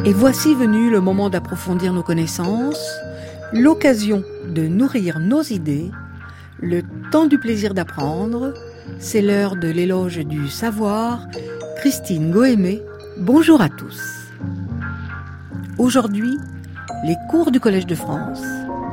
Et voici venu le moment d'approfondir nos connaissances, l'occasion de nourrir nos idées, le temps du plaisir d'apprendre. C'est l'heure de l'éloge du savoir. Christine Goémé, bonjour à tous. Aujourd'hui, les cours du Collège de France.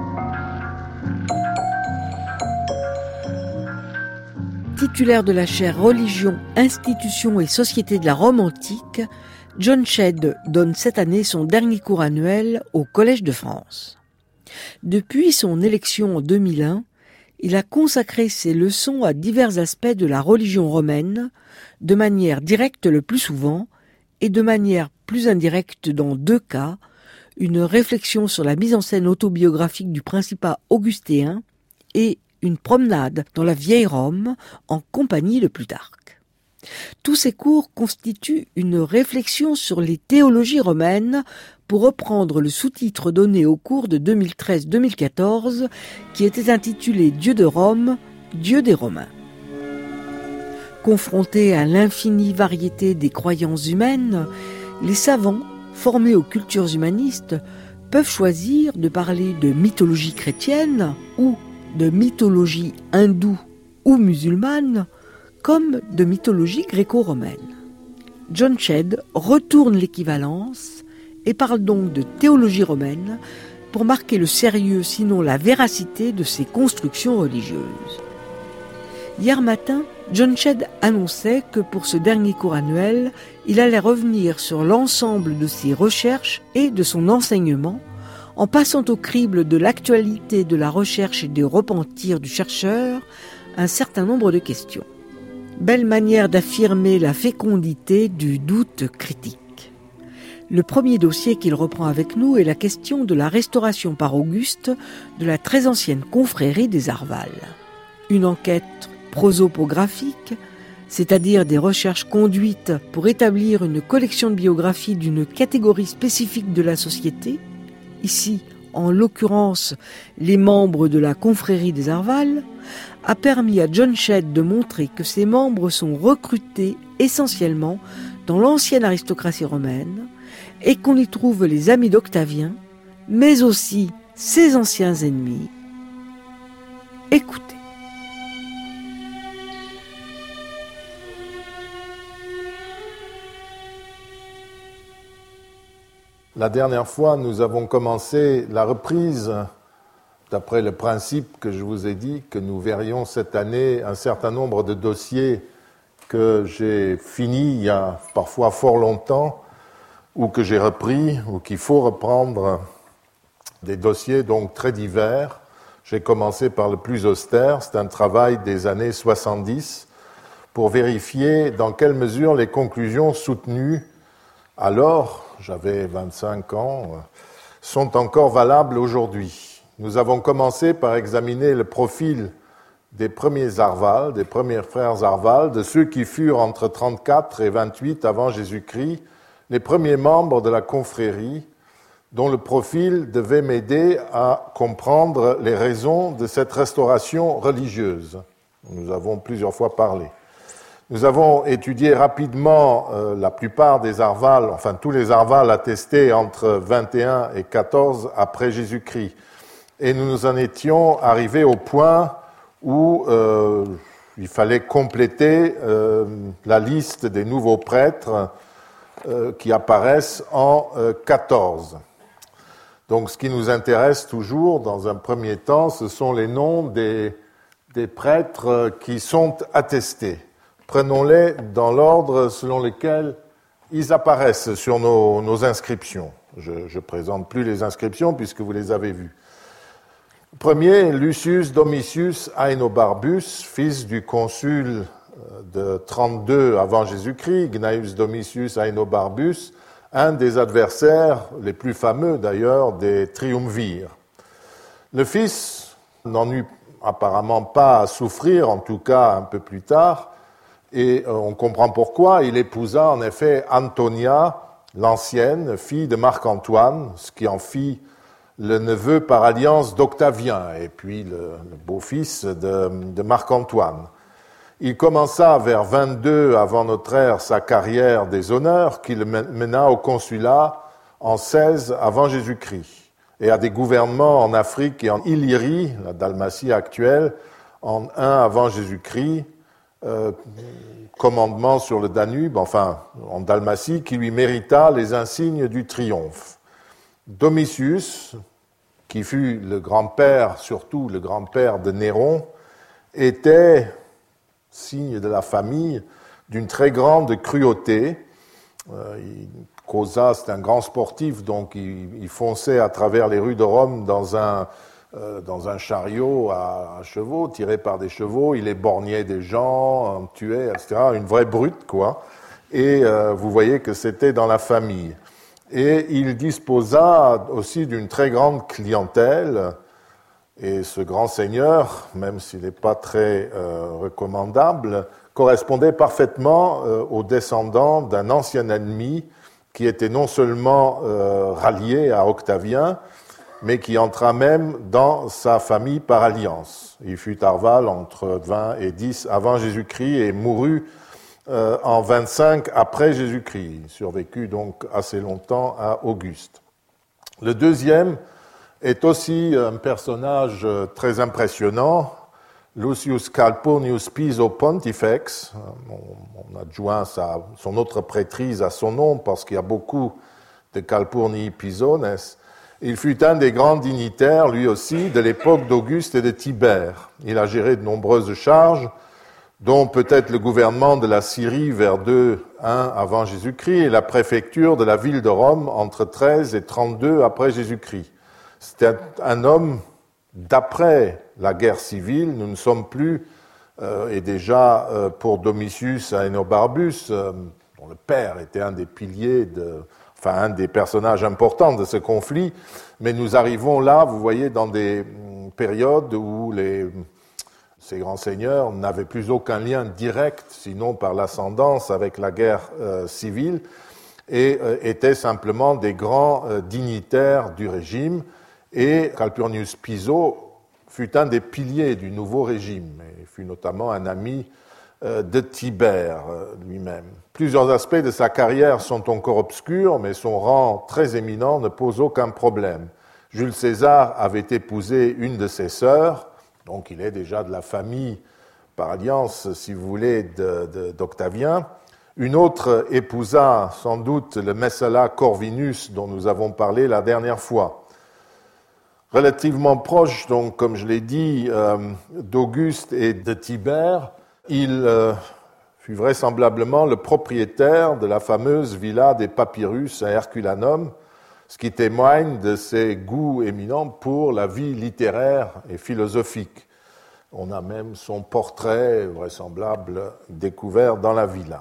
Titulaire de la chaire Religion, Institutions et Société de la Rome antique, John Shedd donne cette année son dernier cours annuel au Collège de France. Depuis son élection en 2001, il a consacré ses leçons à divers aspects de la religion romaine, de manière directe le plus souvent, et de manière plus indirecte dans 2 cas, une réflexion sur la mise en scène autobiographique du principat augustéen et une promenade dans la vieille Rome en compagnie de Plutarque. Tous ces cours constituent une réflexion sur les théologies romaines, pour reprendre le sous-titre donné au cours de 2013-2014 qui était intitulé « Dieu de Rome, Dieu des Romains ». Confrontés à l'infinie variété des croyances humaines, les savants, formés aux cultures humanistes, peuvent choisir de parler de mythologie chrétienne ou de mythologie hindoue ou musulmane, comme de mythologie gréco-romaine. John Shedd retourne l'équivalence et parle donc de théologie romaine pour marquer le sérieux, sinon la véracité de ses constructions religieuses. Hier matin, John Shedd annonçait que pour ce dernier cours annuel, il allait revenir sur l'ensemble de ses recherches et de son enseignement, en passant au crible de l'actualité de la recherche et des repentirs du chercheur un certain nombre de questions. Belle manière d'affirmer la fécondité du doute critique. Le premier dossier qu'il reprend avec nous est la question de la restauration par Auguste de la très ancienne confrérie des Arvales. Une enquête prosopographique, c'est-à-dire des recherches conduites pour établir une collection de biographies d'une catégorie spécifique de la société, ici en l'occurrence les membres de la confrérie des Arvales, a permis à John Shedd de montrer que ces membres sont recrutés essentiellement dans l'ancienne aristocratie romaine et qu'on y trouve les amis d'Octavien, mais aussi ses anciens ennemis. Écoutez. La dernière fois, nous avons commencé la reprise d'après le principe que je vous ai dit, que nous verrions cette année un certain nombre de dossiers que j'ai finis il y a parfois fort longtemps, ou que j'ai repris, ou qu'il faut reprendre, des dossiers donc très divers. J'ai commencé par le plus austère, c'est un travail des années 70, pour vérifier dans quelle mesure les conclusions soutenues alors, j'avais 25 ans, sont encore valables aujourd'hui. Nous avons commencé par examiner le profil des premiers Arvales, des premiers frères Arvales, de ceux qui furent entre 34 et 28 avant Jésus-Christ, les premiers membres de la confrérie, dont le profil devait m'aider à comprendre les raisons de cette restauration religieuse. Nous avons plusieurs fois parlé. Nous avons étudié rapidement la plupart des Arvales, enfin tous les Arvales attestés entre 21 et 14 après Jésus-Christ. Et nous nous en étions arrivés au point où il fallait compléter la liste des nouveaux prêtres qui apparaissent en 14. Donc ce qui nous intéresse toujours, dans un premier temps, ce sont les noms des prêtres qui sont attestés. Prenons-les dans l'ordre selon lequel ils apparaissent sur nos inscriptions. Je ne présente plus les inscriptions puisque vous les avez vues. Premier, Lucius Domitius Aenobarbus, fils du consul de 32 avant Jésus-Christ, Gnaeus Domitius Aenobarbus, un des adversaires les plus fameux d'ailleurs des triumvirs. Le fils n'en eut apparemment pas à souffrir, en tout cas un peu plus tard, et on comprend pourquoi. Il épousa en effet Antonia, l'ancienne, fille de Marc-Antoine, ce qui en fit le neveu par alliance d'Octavien, et puis le beau-fils de Marc-Antoine. Il commença vers 22 avant notre ère sa carrière des honneurs, qui le mena au consulat en 16 avant Jésus-Christ, et à des gouvernements en Afrique et en Illyrie, la Dalmatie actuelle, en 1 avant Jésus-Christ, commandement sur le Danube, enfin en Dalmatie, qui lui mérita les insignes du triomphe. Domitius, qui fut le grand-père, surtout le grand-père de Néron, était, signe de la famille, d'une très grande cruauté. Cosa, c'est un grand sportif, donc il fonçait à travers les rues de Rome dans un chariot à chevaux, tiré par des chevaux. Il éborgnait des gens, tuait, etc. Une vraie brute, quoi. Et vous voyez que c'était dans la famille. Et il disposa aussi d'une très grande clientèle. Et ce grand seigneur, même s'il n'est pas très recommandable, correspondait parfaitement aux descendants d'un ancien ennemi qui était non seulement rallié à Octavien, mais qui entra même dans sa famille par alliance. Il fut Arval entre 20 et 10 avant Jésus-Christ et mourut en 25 après Jésus-Christ. Il survécut donc assez longtemps à Auguste. Le deuxième est aussi un personnage très impressionnant, Lucius Calpurnius Piso Pontifex. On adjoint son autre prêtrise à son nom parce qu'il y a beaucoup de Calpurnii Pisones. Il fut un des grands dignitaires, lui aussi, de l'époque d'Auguste et de Tibère. Il a géré de nombreuses charges, dont peut-être le gouvernement de la Syrie vers 2-1 avant Jésus-Christ et la préfecture de la ville de Rome entre 13 et 32 après Jésus-Christ. C'était un homme d'après la guerre civile. Nous ne sommes plus, et déjà pour Domitius Aenobarbus, dont le père était un des piliers, un des personnages importants de ce conflit, mais nous arrivons là, vous voyez, dans des périodes où ces grands seigneurs n'avaient plus aucun lien direct, sinon par l'ascendance avec la guerre civile, et étaient simplement des grands dignitaires du régime. Et Calpurnius Piso fut un des piliers du nouveau régime, et fut notamment un ami de Tibère lui-même. Plusieurs aspects de sa carrière sont encore obscurs, mais son rang très éminent ne pose aucun problème. Jules César avait épousé une de ses sœurs, donc il est déjà de la famille, par alliance, si vous voulez, d'Octavien. Une autre épousa sans doute le Messala Corvinus, dont nous avons parlé la dernière fois. Relativement proche, donc, comme je l'ai dit, d'Auguste et de Tibère, il fut vraisemblablement le propriétaire de la fameuse villa des Papyrus à Herculanum, ce qui témoigne de ses goûts éminents pour la vie littéraire et philosophique. On a même son portrait vraisemblable découvert dans la villa.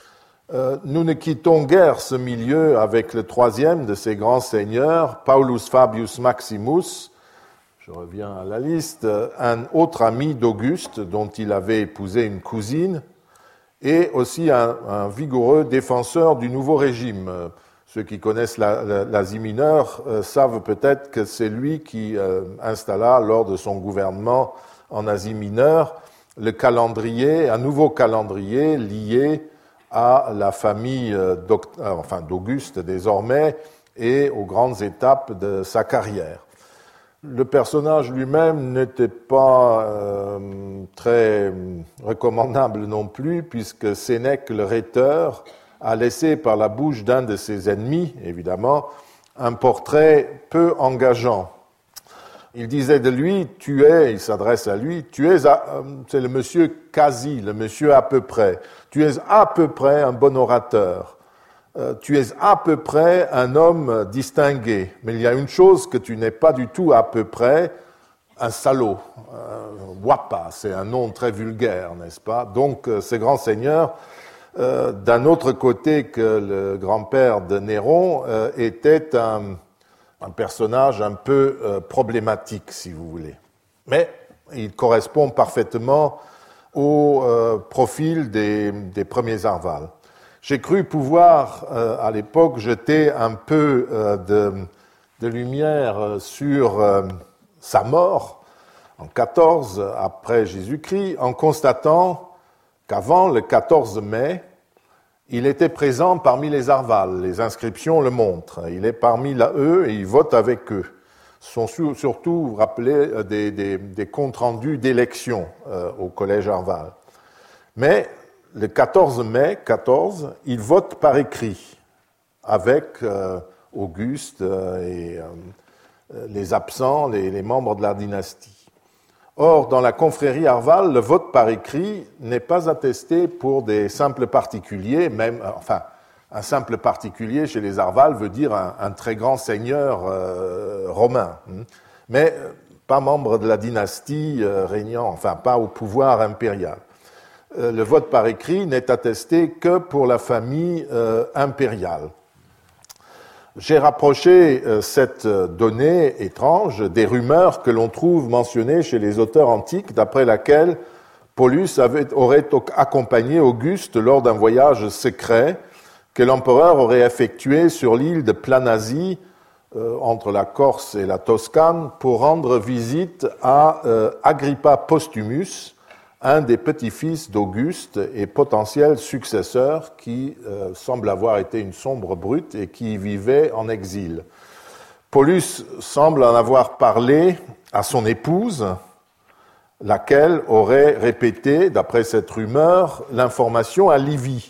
Nous ne quittons guère ce milieu avec le troisième de ces grands seigneurs, Paulus Fabius Maximus. Je reviens à la liste, un autre ami d'Auguste dont il avait épousé une cousine, et aussi un vigoureux défenseur du nouveau régime. Ceux qui connaissent l'Asie mineure savent peut-être que c'est lui qui installa lors de son gouvernement en Asie mineure le calendrier, un nouveau calendrier lié à la famille d'Auguste désormais et aux grandes étapes de sa carrière. Le personnage lui-même n'était pas très recommandable non plus, puisque Sénèque le rhéteur a laissé par la bouche d'un de ses ennemis, évidemment, un portrait peu engageant. Il disait de lui, il s'adresse à lui, c'est le monsieur quasi, le monsieur à peu près. Tu es à peu près un bon orateur. Tu es à peu près un homme distingué. Mais il y a une chose que tu n'es pas du tout à peu près, un salaud. Wapa, c'est un nom très vulgaire, n'est-ce pas? Donc, ce grand seigneur, d'un autre côté que le grand-père de Néron, était un personnage un peu problématique, si vous voulez. Mais il correspond parfaitement au profil des premiers Arval. J'ai cru pouvoir, à l'époque, jeter un peu de lumière sur sa mort en 14 après Jésus-Christ, en constatant qu'avant le 14 mai, il était présent parmi les Arvales, les inscriptions le montrent. Il est parmi eux et il vote avec eux. Ce sont surtout rappelés des comptes rendus d'élections au collège Arval. Mais le 14 mai 14, il vote par écrit avec Auguste et les absents, les membres de la dynastie. Or, dans la confrérie Arval, le vote par écrit n'est pas attesté pour des simples particuliers, un simple particulier chez les Arval veut dire un très grand seigneur romain, mais pas membre de la dynastie régnant, pas au pouvoir impérial. Le vote par écrit n'est attesté que pour la famille impériale. J'ai rapproché cette donnée étrange des rumeurs que l'on trouve mentionnées chez les auteurs antiques, d'après laquelle Paulus aurait accompagné Auguste lors d'un voyage secret que l'empereur aurait effectué sur l'île de Planasie, entre la Corse et la Toscane, pour rendre visite à Agrippa Postumus, un des petits-fils d'Auguste et potentiel successeur qui semble avoir été une sombre brute et qui vivait en exil. Paulus semble en avoir parlé à son épouse, laquelle aurait répété, d'après cette rumeur, l'information à Livie,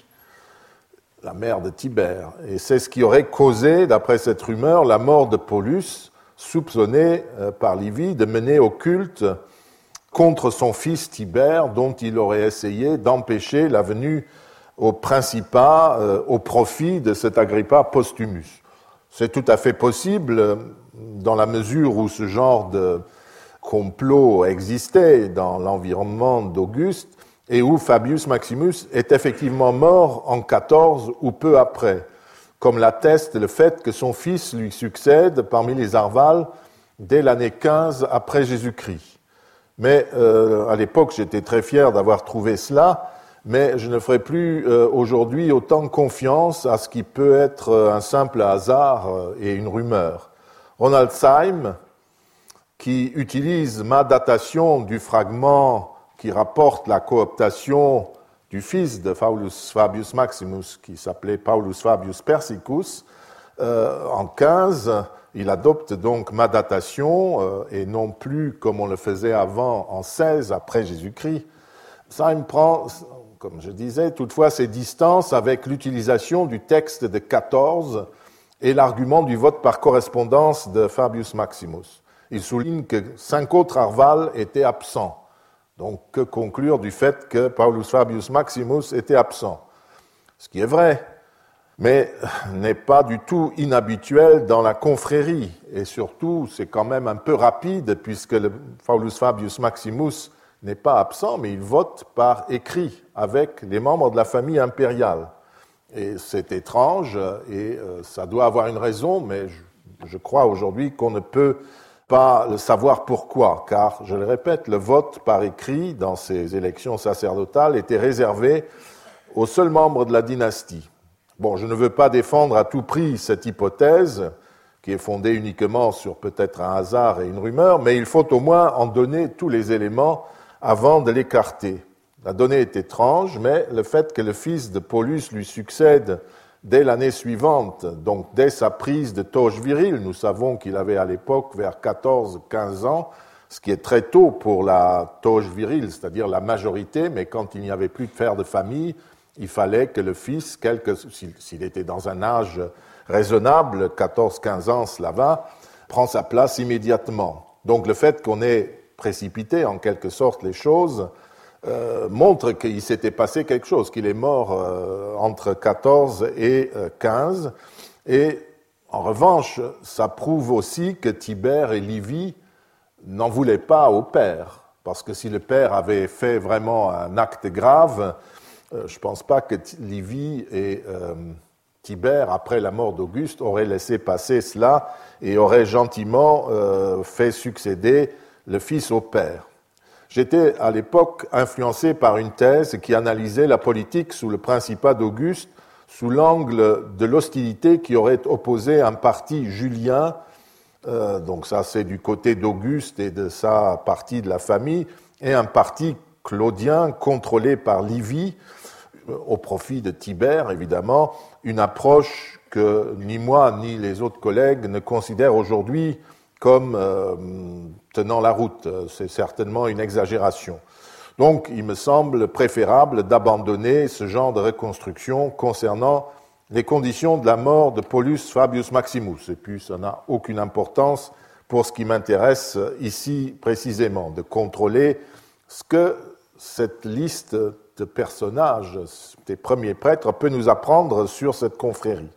la mère de Tibère. Et c'est ce qui aurait causé, d'après cette rumeur, la mort de Paulus, soupçonné par Livie de mener au culte contre son fils Tibère, dont il aurait essayé d'empêcher la venue au principat au profit de cet Agrippa Postumus. C'est tout à fait possible dans la mesure où ce genre de complot existait dans l'environnement d'Auguste et où Fabius Maximus est effectivement mort en 14 ou peu après, comme l'atteste le fait que son fils lui succède parmi les Arvales dès l'année 15 après Jésus-Christ. Mais à l'époque, j'étais très fier d'avoir trouvé cela, mais je ne ferai plus aujourd'hui autant confiance à ce qui peut être un simple hasard et une rumeur. Ronald Syme, qui utilise ma datation du fragment qui rapporte la cooptation du fils de Paulus Fabius Maximus, qui s'appelait Paulus Fabius Persicus, en 15, il adopte donc ma datation, et non plus comme on le faisait avant, en 16 après Jésus-Christ. Syme prend, comme je disais, toutefois ses distances avec l'utilisation du texte de 14 et l'argument du vote par correspondance de Fabius Maximus. Il souligne que 5 autres Arvales étaient absents. Donc, que conclure du fait que Paulus Fabius Maximus était absent? Ce qui est vrai, mais n'est pas du tout inhabituel dans la confrérie. Et surtout, c'est quand même un peu rapide, puisque le Paulus Fabius Maximus n'est pas absent, mais il vote par écrit avec les membres de la famille impériale. Et c'est étrange, et ça doit avoir une raison, mais je crois aujourd'hui qu'on ne peut pas le savoir pourquoi, car, je le répète, le vote par écrit dans ces élections sacerdotales était réservé aux seuls membres de la dynastie. Bon, je ne veux pas défendre à tout prix cette hypothèse, qui est fondée uniquement sur peut-être un hasard et une rumeur, mais il faut au moins en donner tous les éléments avant de l'écarter. La donnée est étrange, mais le fait que le fils de Paulus lui succède dès l'année suivante, donc dès sa prise de toge virile, nous savons qu'il avait à l'époque vers 14-15 ans, ce qui est très tôt pour la toge virile, c'est-à-dire la majorité, mais quand il n'y avait plus de père de famille, il fallait que le fils, s'il était dans un âge raisonnable, 14-15 ans, cela va, prend sa place immédiatement. Donc le fait qu'on ait précipité en quelque sorte les choses montre qu'il s'était passé quelque chose, qu'il est mort entre 14 et 15. Et en revanche, ça prouve aussi que Tibère et Livie n'en voulaient pas au père, parce que si le père avait fait vraiment un acte grave, je ne pense pas que Livie et Tibère, après la mort d'Auguste, auraient laissé passer cela et auraient gentiment fait succéder le fils au père. J'étais à l'époque influencé par une thèse qui analysait la politique sous le principat d'Auguste sous l'angle de l'hostilité qui aurait opposé un parti julien, donc ça c'est du côté d'Auguste et de sa partie de la famille, et un parti claudien contrôlé par Livie, au profit de Tibère, évidemment, une approche que ni moi ni les autres collègues ne considèrent aujourd'hui comme tenant la route. C'est certainement une exagération. Donc, il me semble préférable d'abandonner ce genre de reconstruction concernant les conditions de la mort de Paulus Fabius Maximus. Et puis, ça n'a aucune importance pour ce qui m'intéresse ici précisément, de contrôler ce que cette liste de personnages, des premiers prêtres, peut nous apprendre sur cette confrérie.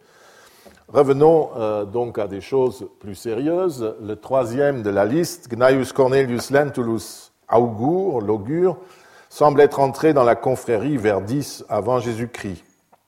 Revenons donc à des choses plus sérieuses. Le troisième de la liste, Gnaeus Cornelius Lentulus Augur, l'augure, semble être entré dans la confrérie vers 10 avant Jésus-Christ.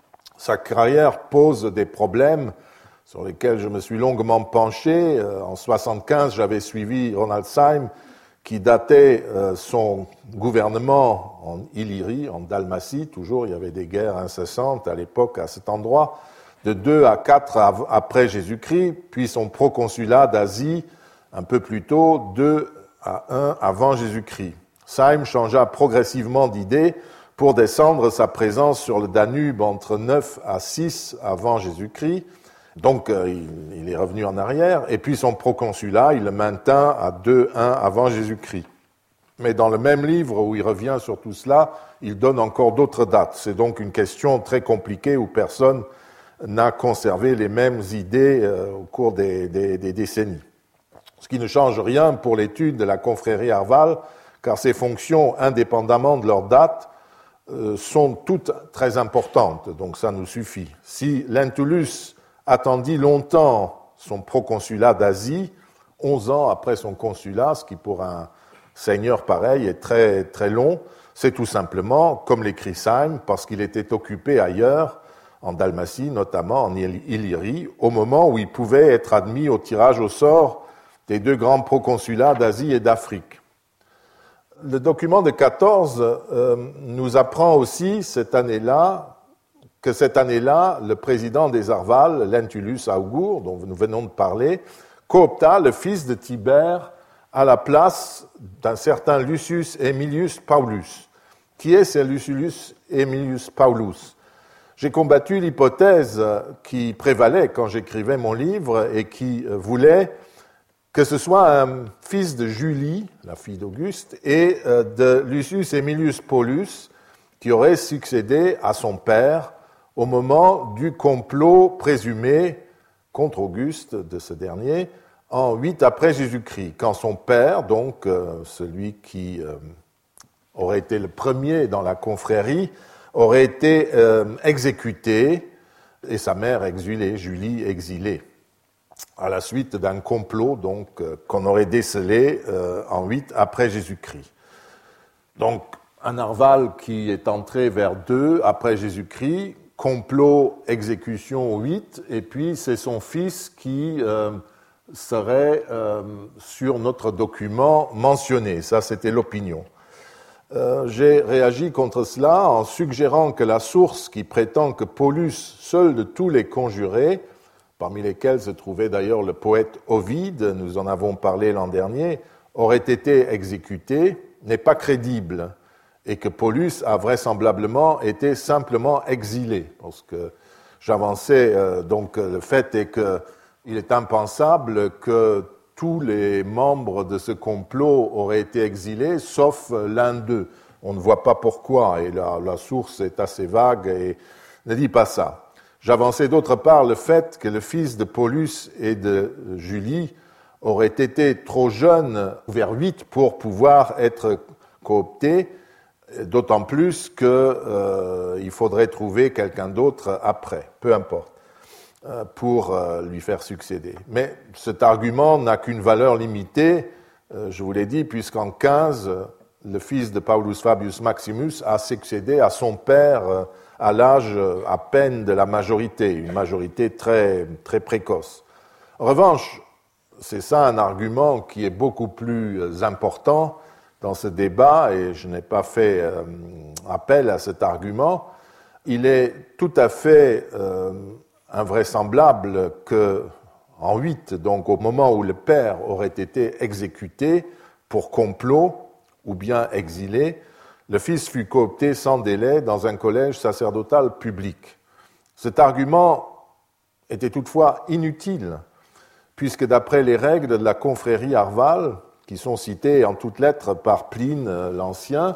Sa carrière pose des problèmes sur lesquels je me suis longuement penché. En 1975, j'avais suivi Ronaldsheim, qui datait son gouvernement en Illyrie, en Dalmatie. Toujours, il y avait des guerres incessantes à l'époque à cet endroit, de 2 à 4 après Jésus-Christ, puis son proconsulat d'Asie, un peu plus tôt, 2 à 1 avant Jésus-Christ. Syme changea progressivement d'idée pour descendre sa présence sur le Danube entre 9 à 6 avant Jésus-Christ. Donc, il est revenu en arrière. Et puis, son proconsulat, il le maintint à 2-1 avant Jésus-Christ. Mais dans le même livre où il revient sur tout cela, il donne encore d'autres dates. C'est donc une question très compliquée où personne n'a conservé les mêmes idées au cours des décennies. Ce qui ne change rien pour l'étude de la confrérie Arval, car ses fonctions, indépendamment de leur date, sont toutes très importantes. Donc, ça nous suffit. Si Lentulus attendit longtemps son proconsulat d'Asie, 11 ans après son consulat, ce qui pour un seigneur pareil est très, très long, c'est tout simplement, comme l'écrit Syme, parce qu'il était occupé ailleurs, en Dalmatie, notamment en Illyrie, au moment où il pouvait être admis au tirage au sort des 2 grands proconsulats d'Asie et d'Afrique. Le document de 14 nous apprend aussi que cette année-là, le président des Arvales, Lentulus Augur, dont nous venons de parler, coopta le fils de Tibère à la place d'un certain Lucius Aemilius Paulus. Qui est ce Lucius Aemilius Paulus ? J'ai combattu l'hypothèse qui prévalait quand j'écrivais mon livre et qui voulait que ce soit un fils de Julie, la fille d'Auguste, et de Lucius Aemilius Paulus, qui aurait succédé à son père au moment du complot présumé contre Auguste de ce dernier, en 8 après Jésus-Christ, quand son père, donc celui qui aurait été le premier dans la confrérie, aurait été exécuté et sa mère exilée, Julie exilée, à la suite d'un complot donc qu'on aurait décelé en 8 après Jésus-Christ. Donc un Arval qui est entré vers 2 après Jésus-Christ, complot, exécution 8, et puis c'est son fils qui serait sur notre document mentionné. Ça, c'était l'opinion. J'ai réagi contre cela en suggérant que la source qui prétend que Paulus, seul de tous les conjurés, parmi lesquels se trouvait d'ailleurs le poète Ovide, nous en avons parlé l'an dernier, aurait été exécuté, n'est pas crédible, et que Paulus a vraisemblablement été simplement exilé, parce que j'avançais donc le fait est qu'il est impensable que tous les membres de ce complot auraient été exilés, sauf l'un d'eux. On ne voit pas pourquoi, et la source est assez vague et ne dit pas ça. J'avançais d'autre part le fait que le fils de Paulus et de Julie aurait été trop jeune, vers 8, pour pouvoir être coopté, d'autant plus qu'il faudrait trouver quelqu'un d'autre après, peu importe, pour lui faire succéder. Mais cet argument n'a qu'une valeur limitée, je vous l'ai dit, puisqu'en 15, le fils de Paulus Fabius Maximus a succédé à son père à l'âge à peine de la majorité, une majorité très, très précoce. En revanche, c'est ça un argument qui est beaucoup plus important dans ce débat, et je n'ai pas fait appel à cet argument. Il est tout à fait invraisemblable qu'en 8, donc au moment où le père aurait été exécuté pour complot ou bien exilé, le fils fut coopté sans délai dans un collège sacerdotal public. Cet argument était toutefois inutile, puisque d'après les règles de la confrérie Arval, qui sont citées en toutes lettres par Pline l'Ancien,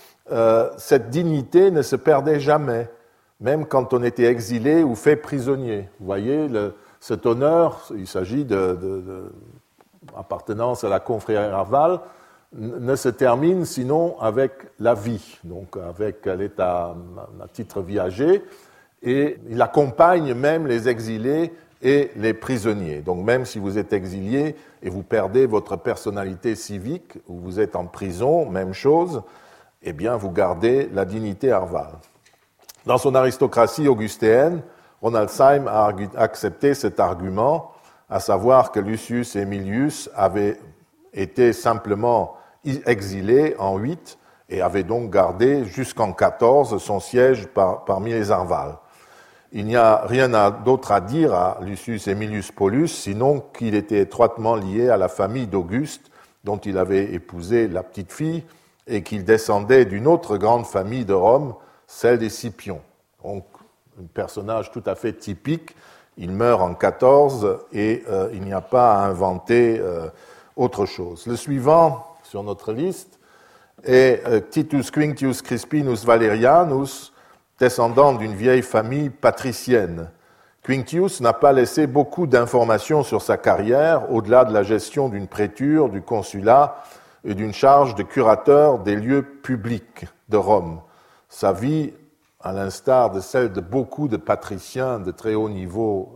cette dignité ne se perdait jamais, même quand on était exilé ou fait prisonnier. Vous voyez, cet honneur, il s'agit d'appartenance à la confrérie Arval, ne se termine sinon avec la vie, donc avec l'état à titre viager, et il accompagne même les exilés et les prisonniers. Donc même si vous êtes exilé et vous perdez votre personnalité civique, ou vous êtes en prison, même chose, eh bien vous gardez la dignité arvale. Dans son aristocratie augustéenne, Ronaldheim a accepté cet argument, à savoir que Lucius Aemilius avait été simplement exilé en 8 et avait donc gardé jusqu'en 14 son siège parmi les Arvales. Il n'y a rien d'autre à dire à Lucius Aemilius Paulus, sinon qu'il était étroitement lié à la famille d'Auguste, dont il avait épousé la petite fille, et qu'il descendait d'une autre grande famille de Rome, celle des Scipions. Donc, un personnage tout à fait typique. Il meurt en 14 et il n'y a pas à inventer autre chose. Le suivant sur notre liste est Titus Quinctius Crispinus Valerianus, descendant d'une vieille famille patricienne. Quinctius n'a pas laissé beaucoup d'informations sur sa carrière, au-delà de la gestion d'une préture, du consulat et d'une charge de curateur des lieux publics de Rome. Sa vie, à l'instar de celle de beaucoup de patriciens de très haut niveau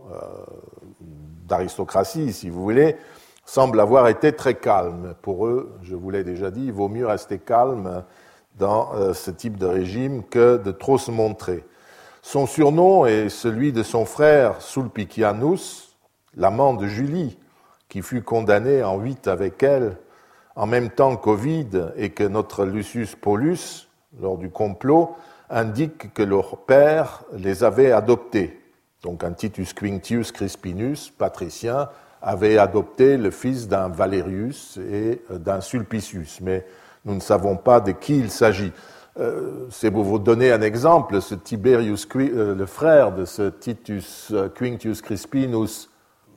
d'aristocratie, si vous voulez, semble avoir été très calme. Pour eux, je vous l'ai déjà dit, il vaut mieux rester calme dans ce type de régime que de trop se montrer. Son surnom est celui de son frère Sulpicianus, l'amant de Julie, qui fut condamné en 8 avec elle, en même temps qu'Ovide et que notre Lucius Paulus, lors du complot, indique que leur père les avait adoptés. Donc un Titus Quinctius Crispinus, patricien, avait adopté le fils d'un Valerius et d'un Sulpicius, mais nous ne savons pas de qui il s'agit. C'est pour vous donner un exemple, ce Tiberius, le frère de ce Titus Quinctius Crispinus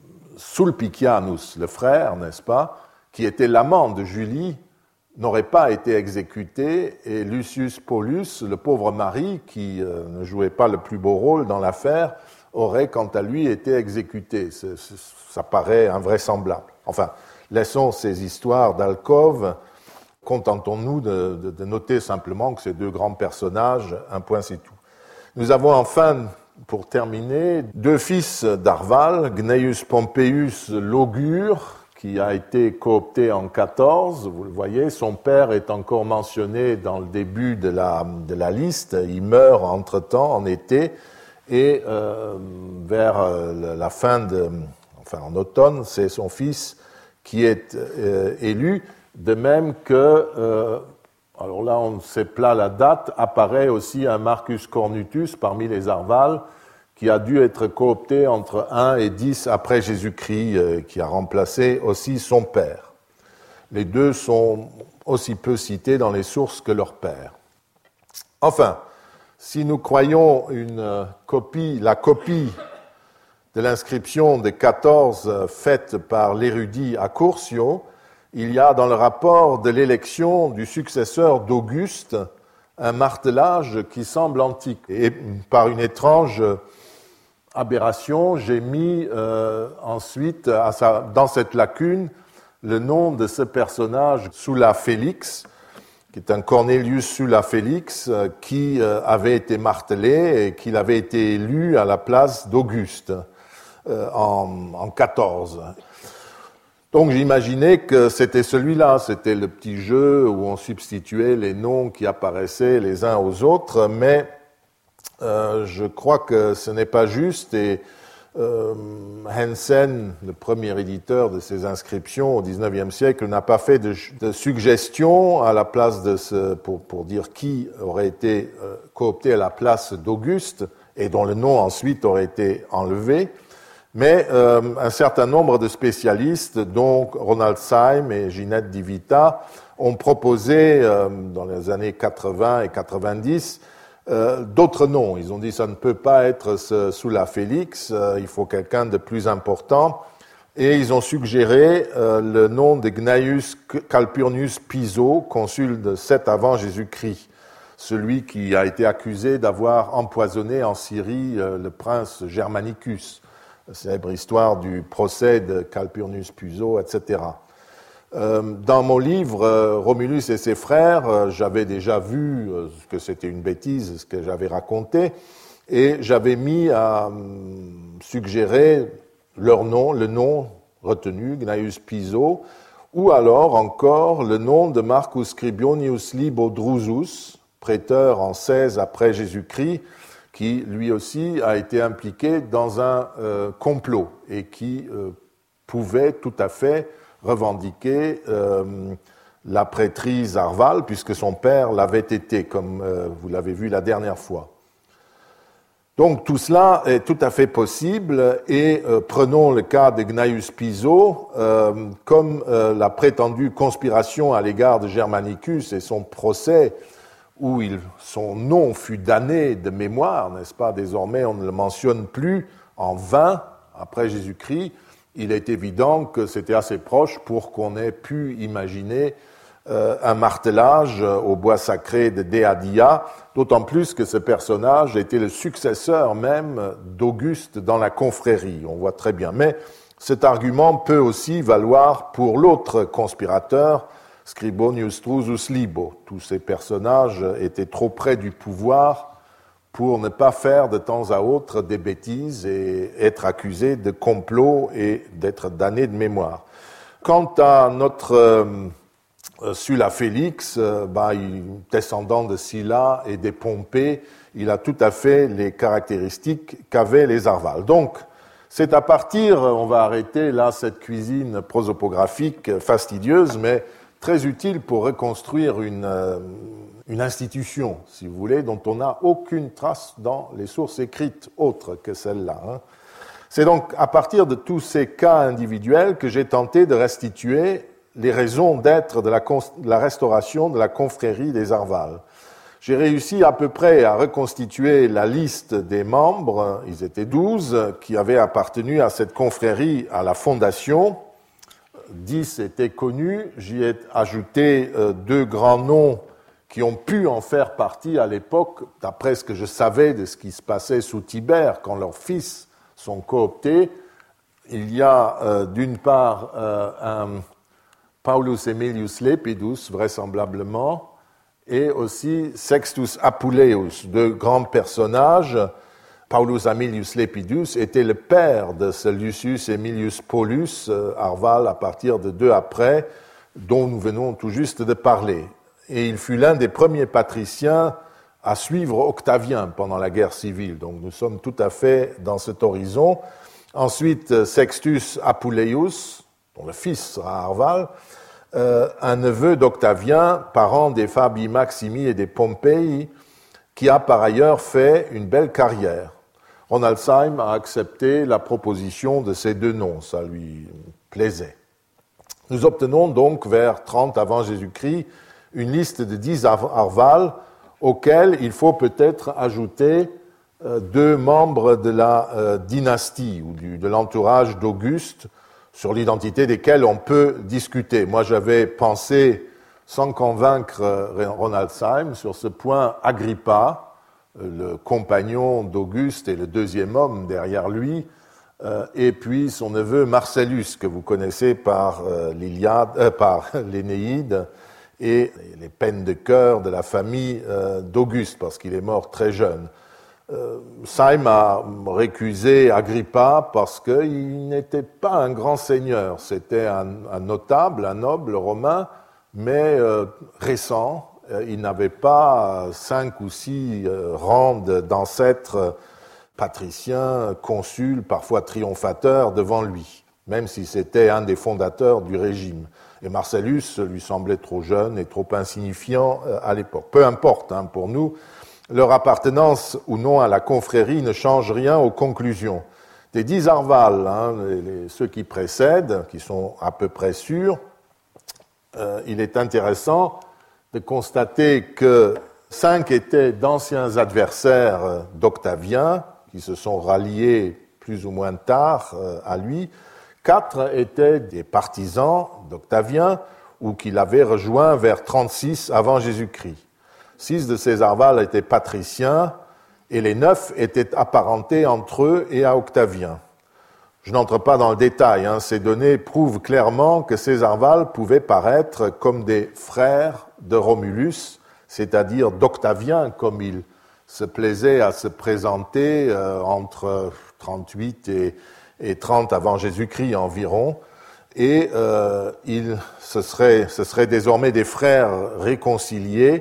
Sulpicianus, le frère, n'est-ce pas, qui était l'amant de Julie, n'aurait pas été exécuté, et Lucius Paulus, le pauvre mari, qui ne jouait pas le plus beau rôle dans l'affaire, aurait quant à lui été exécuté. Ça paraît invraisemblable. Enfin, laissons ces histoires d'alcôve. Contentons-nous de noter simplement que ces deux grands personnages, un point c'est tout. Nous avons enfin, pour terminer, deux fils d'Arval, Gnaeus Pompeius l'Augure, qui a été coopté en 14, vous le voyez, son père est encore mentionné dans le début de la liste, il meurt entre-temps en été, et vers la fin en automne, c'est son fils qui est élu. De même que, alors là on ne sait pas la date, apparaît aussi un Marcus Cornutus parmi les Arvales, qui a dû être coopté entre 1 et 10 après Jésus-Christ, qui a remplacé aussi son père. Les deux sont aussi peu cités dans les sources que leur père. Enfin, si nous croyons la copie de l'inscription des 14 faite par l'érudit Accursio, il y a dans le rapport de l'élection du successeur d'Auguste un martelage qui semble antique. Et par une étrange aberration, j'ai mis ensuite dans cette lacune le nom de ce personnage, Sulla Félix, qui est un Cornelius Sulla Félix, qui avait été martelé et qu'il avait été élu à la place d'Auguste en 14. Donc j'imaginais que c'était celui-là, c'était le petit jeu où on substituait les noms qui apparaissaient les uns aux autres, mais je crois que ce n'est pas juste, et Hensen, le premier éditeur de ces inscriptions au XIXe siècle, n'a pas fait de suggestion à la place pour dire qui aurait été coopté à la place d'Auguste et dont le nom ensuite aurait été enlevé. Mais un certain nombre de spécialistes, dont Ronaldheim et Ginette Di Vita, ont proposé, dans les années 80 et 90, d'autres noms. Ils ont dit ça ne peut pas être Sulla Felix, il faut quelqu'un de plus important. Et ils ont suggéré le nom de Gnaeus Calpurnius Piso, consul de 7 avant Jésus-Christ, celui qui a été accusé d'avoir empoisonné en Syrie le prince Germanicus, la célèbre histoire du procès de Calpurnius Piso, etc. Dans mon livre Romulus et ses frères, j'avais déjà vu que c'était une bêtise ce que j'avais raconté, et j'avais mis à suggérer leur nom, le nom retenu, Gnaeus Piso, ou alors encore le nom de Marcus Scribionius Libo Drusus, prêteur en 16 après Jésus-Christ, qui lui aussi a été impliqué dans un complot et qui pouvait tout à fait revendiquer la prêtrise Arval, puisque son père l'avait été, comme vous l'avez vu la dernière fois. Donc tout cela est tout à fait possible, et prenons le cas de Gnaeus Piso, comme la prétendue conspiration à l'égard de Germanicus et son procès, où son nom fut damné de mémoire, n'est-ce pas? Désormais, on ne le mentionne plus en vain après Jésus-Christ. Il est évident que c'était assez proche pour qu'on ait pu imaginer un martelage au bois sacré de Deadia, d'autant plus que ce personnage était le successeur même d'Auguste dans la confrérie, on voit très bien. Mais cet argument peut aussi valoir pour l'autre conspirateur, Scribonius Drusus Libo. Tous ces personnages étaient trop près du pouvoir pour ne pas faire de temps à autre des bêtises et être accusés de complot et d'être damnés de mémoire. Quant à notre Sulla Félix, descendant de Sylla et des Pompées, il a tout à fait les caractéristiques qu'avaient les Arvales. Donc, c'est à partir, on va arrêter là cette cuisine prosopographique fastidieuse, mais très utile pour reconstruire une institution, si vous voulez, dont on n'a aucune trace dans les sources écrites autres que celle-là. C'est donc à partir de tous ces cas individuels que j'ai tenté de restituer les raisons d'être de la restauration de la confrérie des Arvales. J'ai réussi à peu près à reconstituer la liste des membres, ils étaient 12, qui avaient appartenu à cette confrérie à la fondation. 10 étaient connus, j'y ai ajouté 2 grands noms qui ont pu en faire partie à l'époque, d'après ce que je savais de ce qui se passait sous Tibère, quand leurs fils sont cooptés. Il y a d'une part un Paulus Aemilius Lepidus, vraisemblablement, et aussi Sextus Apuleius, 2 grands personnages. Paulus Aemilius Lepidus était le père de ce Lucius Aemilius Paulus, Arval à partir de 2 après, dont nous venons tout juste de parler. Et il fut l'un des premiers patriciens à suivre Octavien pendant la guerre civile. Donc nous sommes tout à fait dans cet horizon. Ensuite, Sextus Apuleius, dont le fils sera Arval, un neveu d'Octavien, parent des Fabii Maximi et des Pompei, qui a par ailleurs fait une belle carrière. Ronaldheim a accepté la proposition de ces 2 noms, ça lui plaisait. Nous obtenons donc vers 30 avant Jésus-Christ une liste de 10 Arvales auxquels il faut peut-être ajouter 2 membres de la dynastie ou de l'entourage d'Auguste, sur l'identité desquels on peut discuter. Moi, j'avais pensé, sans convaincre Ronaldheim, sur ce point, Agrippa, le compagnon d'Auguste et le 2e homme derrière lui, et puis son neveu Marcellus, que vous connaissez par l'Énéide et les peines de cœur de la famille d'Auguste, parce qu'il est mort très jeune. Syme a récusé Agrippa parce qu'il n'était pas un grand seigneur, c'était un notable, un noble romain, mais récent. Il n'avait pas 5 ou 6 rangs d'ancêtres patriciens, consuls, parfois triomphateurs devant lui, même si c'était un des fondateurs du régime. Et Marcellus lui semblait trop jeune et trop insignifiant à l'époque. Peu importe, pour nous, leur appartenance ou non à la confrérie ne change rien aux conclusions. Des 10 Arvales, ceux qui précèdent, qui sont à peu près sûrs, il est intéressant de constater que 5 étaient d'anciens adversaires d'Octavien, qui se sont ralliés plus ou moins tard à lui. 4 étaient des partisans d'Octavien ou qu'il avait rejoints vers 36 avant Jésus-Christ. 6 de ces Arvales étaient patriciens et les 9 étaient apparentés entre eux et à Octavien. Je n'entre pas dans le détail, ces données prouvent clairement que ces Arvales pouvaient paraître comme des frères de Romulus, c'est-à-dire d'Octavien, comme il se plaisait à se présenter entre 38 et 30 avant Jésus-Christ environ, et ce serait désormais des frères réconciliés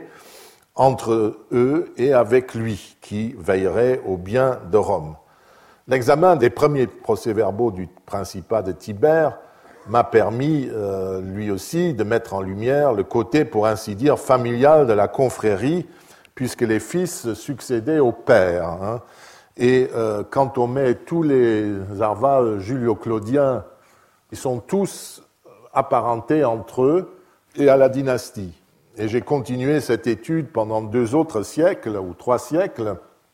entre eux et avec lui, qui veilleraient au bien de Rome. L'examen des premiers procès-verbaux du Principat de Tibère m'a permis, lui aussi, de mettre en lumière le côté, pour ainsi dire, familial de la confrérie, puisque les fils succédaient au père. Et quand on met tous les Arvales julio-claudiens, ils sont tous apparentés entre eux et à la dynastie. Et j'ai continué cette étude pendant 2 autres siècles, ou 3 siècles,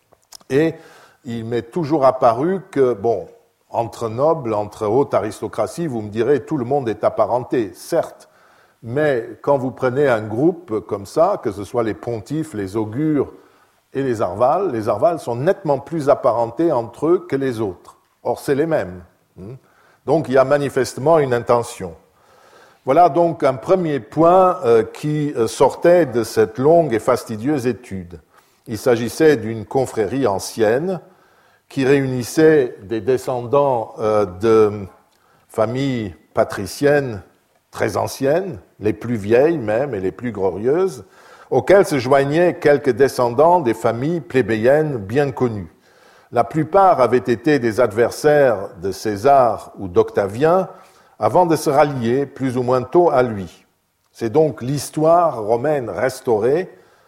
et il m'est toujours apparu que, entre nobles, entre haute aristocratie, vous me direz, tout le monde est apparenté, certes, mais quand vous prenez un groupe comme ça, que ce soit les pontifes, les augures et les Arvales sont nettement plus apparentés entre eux que les autres. Or, c'est les mêmes. Donc, il y a manifestement une intention. Voilà donc un premier point qui sortait de cette longue et fastidieuse étude. Il s'agissait d'une confrérie ancienne qui réunissait des descendants de familles patriciennes très anciennes, les plus vieilles même et les plus glorieuses, auxquelles se joignaient quelques descendants des familles plébéiennes bien connues. La plupart avaient été des adversaires de César ou d'Octavien avant de se rallier plus ou moins tôt à lui. C'est donc l'histoire romaine restaurée,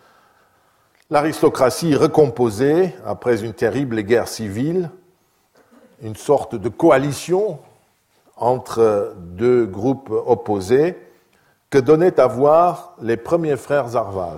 l'aristocratie recomposée après une terrible guerre civile, une sorte de coalition entre 2 groupes opposés que donnaient à voir les premiers frères Arvales.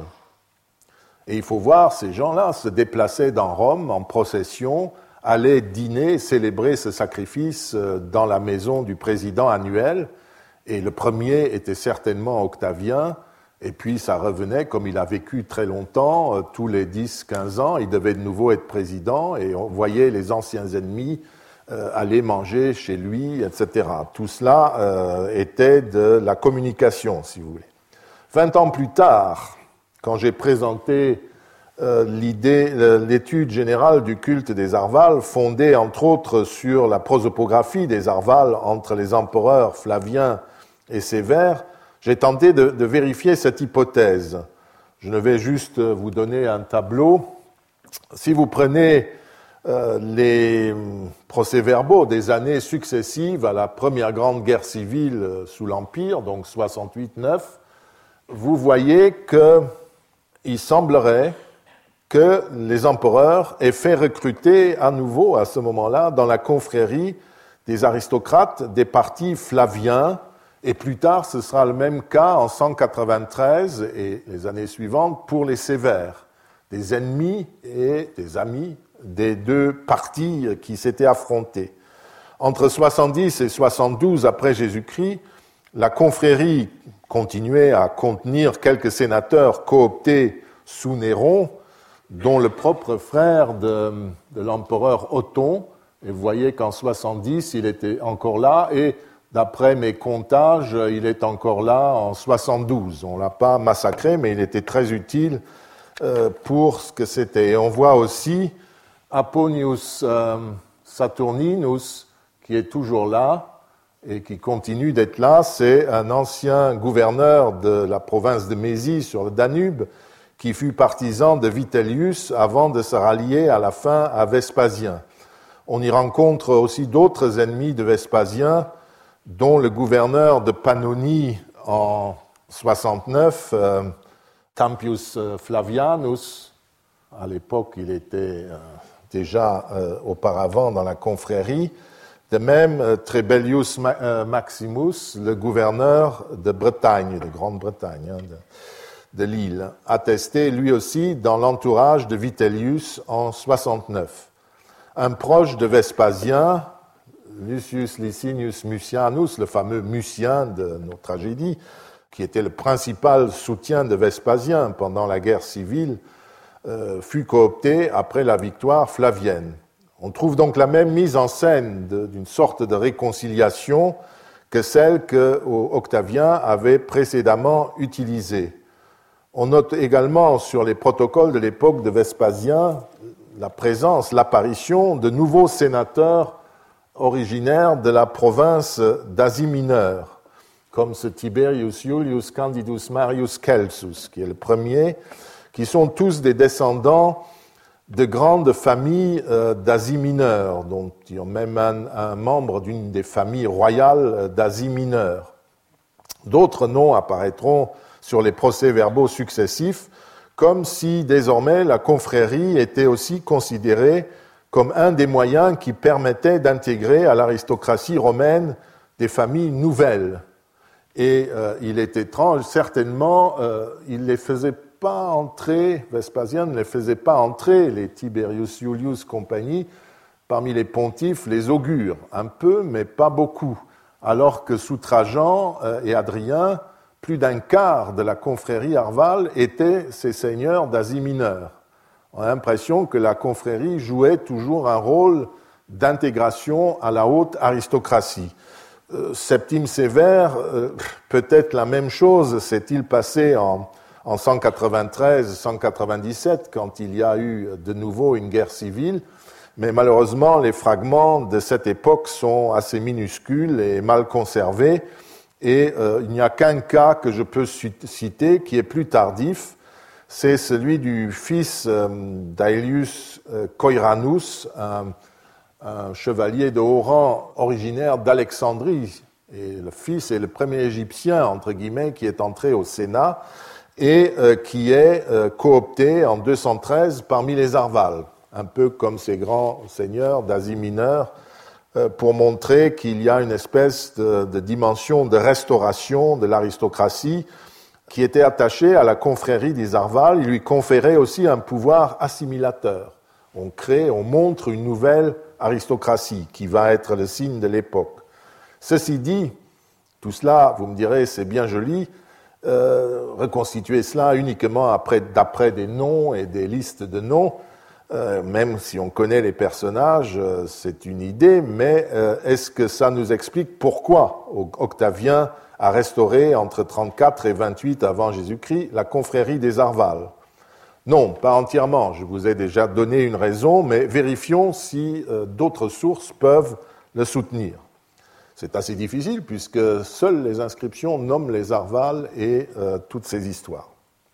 Et il faut voir ces gens-là se déplacer dans Rome en procession, aller dîner, célébrer ce sacrifice dans la maison du président annuel. Et le premier était certainement Octavien, et puis ça revenait, comme il a vécu très longtemps, tous les 10-15 ans, il devait de nouveau être président, et on voyait les anciens ennemis aller manger chez lui, etc. Tout cela était de la communication, si vous voulez. 20 ans plus tard, quand j'ai présenté l'étude générale du culte des Arvales, fondée entre autres sur la prosopographie des Arvales entre les empereurs Flavien et Sévère, j'ai tenté de vérifier cette hypothèse. Je ne vais juste vous donner un tableau. Si vous prenez les procès-verbaux des années successives à la première grande guerre civile sous l'Empire, donc 68-9, vous voyez qu'il semblerait que les empereurs aient fait recruter à nouveau, à ce moment-là, dans la confrérie des aristocrates des partis flaviens, et plus tard, ce sera le même cas en 193 et les années suivantes pour les Sévères, des ennemis et des amis des 2 partis qui s'étaient affrontés. Entre 70 et 72 après Jésus-Christ, la confrérie continuait à contenir quelques sénateurs cooptés sous Néron, dont le propre frère de l'empereur Othon. Et vous voyez qu'en 70, il était encore là, et d'après mes comptages, il est encore là en 72. On ne l'a pas massacré, mais il était très utile pour ce que c'était. Et on voit aussi Aponius Saturninus, qui est toujours là et qui continue d'être là. C'est un ancien gouverneur de la province de Mésie sur le Danube, qui fut partisan de Vitellius avant de se rallier à la fin à Vespasien. On y rencontre aussi d'autres ennemis de Vespasien, dont le gouverneur de Pannonie en 69, Tampius Flavianus. À l'époque, il était déjà auparavant dans la confrérie, De même, Trebellius Maximus, le gouverneur de Bretagne, de Grande-Bretagne, de l'île, attesté lui aussi dans l'entourage de Vitellius en 69. Un proche de Vespasien, Lucius Licinius Mucianus, le fameux Mucien de nos tragédies, qui était le principal soutien de Vespasien pendant la guerre civile, fut coopté après la victoire flavienne. On trouve donc la même mise en scène d'une sorte de réconciliation que celle que Octavien avait précédemment utilisée. On note également sur les protocoles de l'époque de Vespasien la présence, l'apparition de nouveaux sénateurs originaires de la province d'Asie mineure, comme ce Tiberius Iulius Candidus Marius Celsus, qui est le premier, qui sont tous des descendants de grandes familles d'Asie mineure, dont il y a même un membre d'une des familles royales d'Asie mineure. D'autres noms apparaîtront sur les procès-verbaux successifs, comme si désormais la confrérie était aussi considérée comme un des moyens qui permettait d'intégrer à l'aristocratie romaine des familles nouvelles. Et il est étrange, certainement, il ne les faisait pas entrer, Vespasien ne les faisait pas entrer, les Tiberius Iulius compagnie, parmi les pontifes, les augures, un peu, mais pas beaucoup, alors que sous Trajan et Adrien, plus d'un quart de la confrérie arvale étaient ces seigneurs d'Asie mineure. On a l'impression que la confrérie jouait toujours un rôle d'intégration à la haute aristocratie. Septime Sévère, peut-être la même chose s'est-il passé en 193-197, quand il y a eu de nouveau une guerre civile, mais malheureusement, les fragments de cette époque sont assez minuscules et mal conservés, et il n'y a qu'un cas que je peux citer qui est plus tardif, c'est celui du fils d'Aelius Coiranus, un chevalier de haut rang originaire d'Alexandrie, et le fils est le premier Égyptien, entre guillemets, qui est entré au Sénat, et qui est coopté en 213 parmi les Arvales, un peu comme ces grands seigneurs d'Asie mineure, pour montrer qu'il y a une espèce de dimension de restauration de l'aristocratie qui était attachée à la confrérie des Arvales. Il lui conférait aussi un pouvoir assimilateur. On montre une nouvelle aristocratie qui va être le signe de l'époque. Ceci dit, tout cela, vous me direz, c'est bien joli, reconstituer cela uniquement d'après des noms et des listes de noms, même si on connaît les personnages, c'est une idée, mais est-ce que ça nous explique pourquoi Octavien a restauré entre 34 et 28 avant Jésus-Christ la confrérie des Arvales? Non, pas entièrement, je vous ai déjà donné une raison, mais vérifions si d'autres sources peuvent le soutenir. C'est assez difficile puisque seules les inscriptions nomment les Arvales et toutes ces histoires.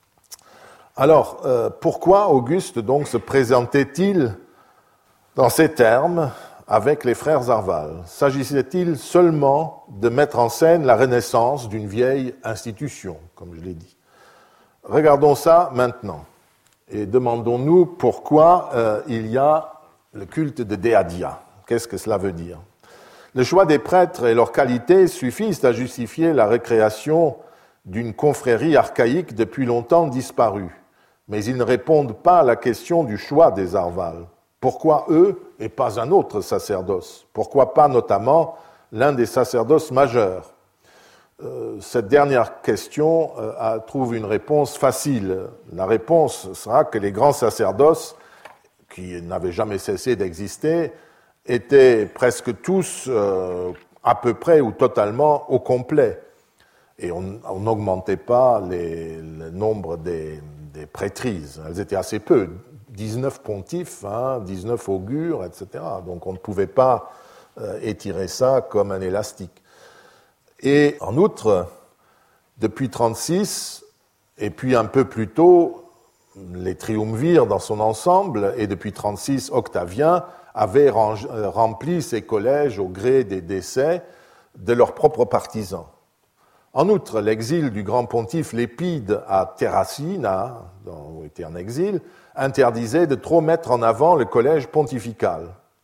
Alors, pourquoi Auguste donc se présentait-il dans ces termes avec les frères Arvales? S'agissait-il seulement de mettre en scène la renaissance d'une vieille institution, comme je l'ai dit? Regardons ça maintenant et demandons-nous pourquoi il y a le culte de Déadia. Qu'est-ce que cela veut dire? Le choix des prêtres et leur qualité suffisent à justifier la récréation d'une confrérie archaïque depuis longtemps disparue. Mais ils ne répondent pas à la question du choix des Arvales. Pourquoi eux et pas un autre sacerdoce? Pourquoi pas notamment l'un des sacerdoces majeurs? Cette dernière question trouve une réponse facile. La réponse sera que les grands sacerdoces, qui n'avaient jamais cessé d'exister, étaient presque tous à peu près ou totalement au complet. Et on n'augmentait pas le nombre des prêtrises. Elles étaient assez peu, 19 pontifes, 19 augures, etc. Donc on ne pouvait pas étirer ça comme un élastique. Et en outre, depuis 36, et puis un peu plus tôt, les triumvirs dans son ensemble, et depuis 36, Octavien avait rempli ses collèges au gré des décès de leurs propres partisans. En outre, l'exil du grand pontife Lépide à Terracine, où il était en exil, interdisait de trop mettre en avant le collège pontifical.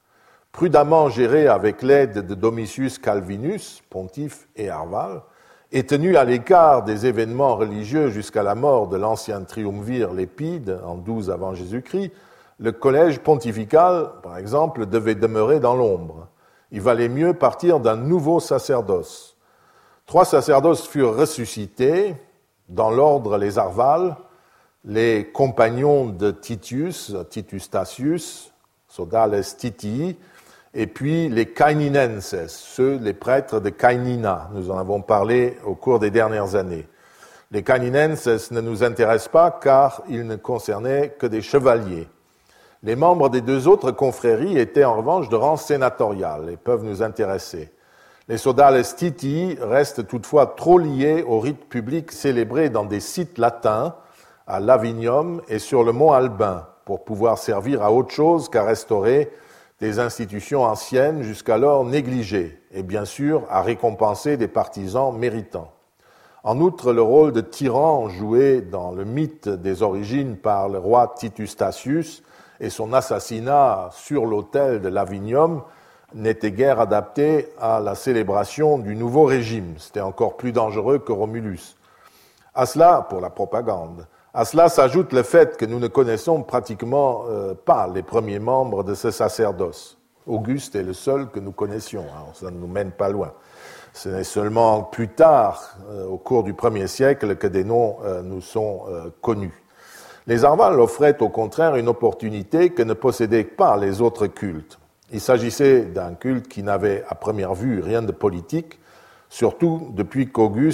prudemment géré avec l'aide de Domitius Calvinus, pontife et Arval, et tenu à l'écart des événements religieux jusqu'à la mort de l'ancien triumvir Lépide en 12 avant Jésus-Christ, le collège pontifical, par exemple, devait demeurer dans l'ombre. Il valait mieux partir d'un nouveau sacerdoce. 3 sacerdoces furent ressuscités, dans l'ordre les Arvales, les compagnons de Titus Statius, Sodales Titii, et puis les Caeninenses, les prêtres de Caenina. Nous en avons parlé au cours des dernières années. Les Caeninenses ne nous intéressent pas car ils ne concernaient que des chevaliers. Les membres des 2 autres confréries étaient en revanche de rang sénatorial et peuvent nous intéresser. Les Sodales Titii restent toutefois trop liés aux rites publics célébrés dans des sites latins, à Lavinium et sur le mont Albin, pour pouvoir servir à autre chose qu'à restaurer des institutions anciennes jusqu'alors négligées, et bien sûr à récompenser des partisans méritants. En outre, le rôle de tyran joué dans le mythe des origines par le roi Titus Statius et son assassinat sur l'autel de Lavinium n'était guère adapté à la célébration du nouveau régime. C'était encore plus dangereux que Romulus. À cela, pour la propagande, à cela s'ajoute le fait que nous ne connaissons pratiquement pas les premiers membres de ce sacerdoce. Auguste est le seul que nous connaissions, alors ça ne nous mène pas loin. Ce n'est seulement plus tard, au cours du 1er siècle, que des noms nous sont connus. Les Arvales offraient au contraire une opportunité que ne possédaient pas les autres cultes. Il s'agissait d'un culte qui n'avait à première vue rien de politique, surtout depuis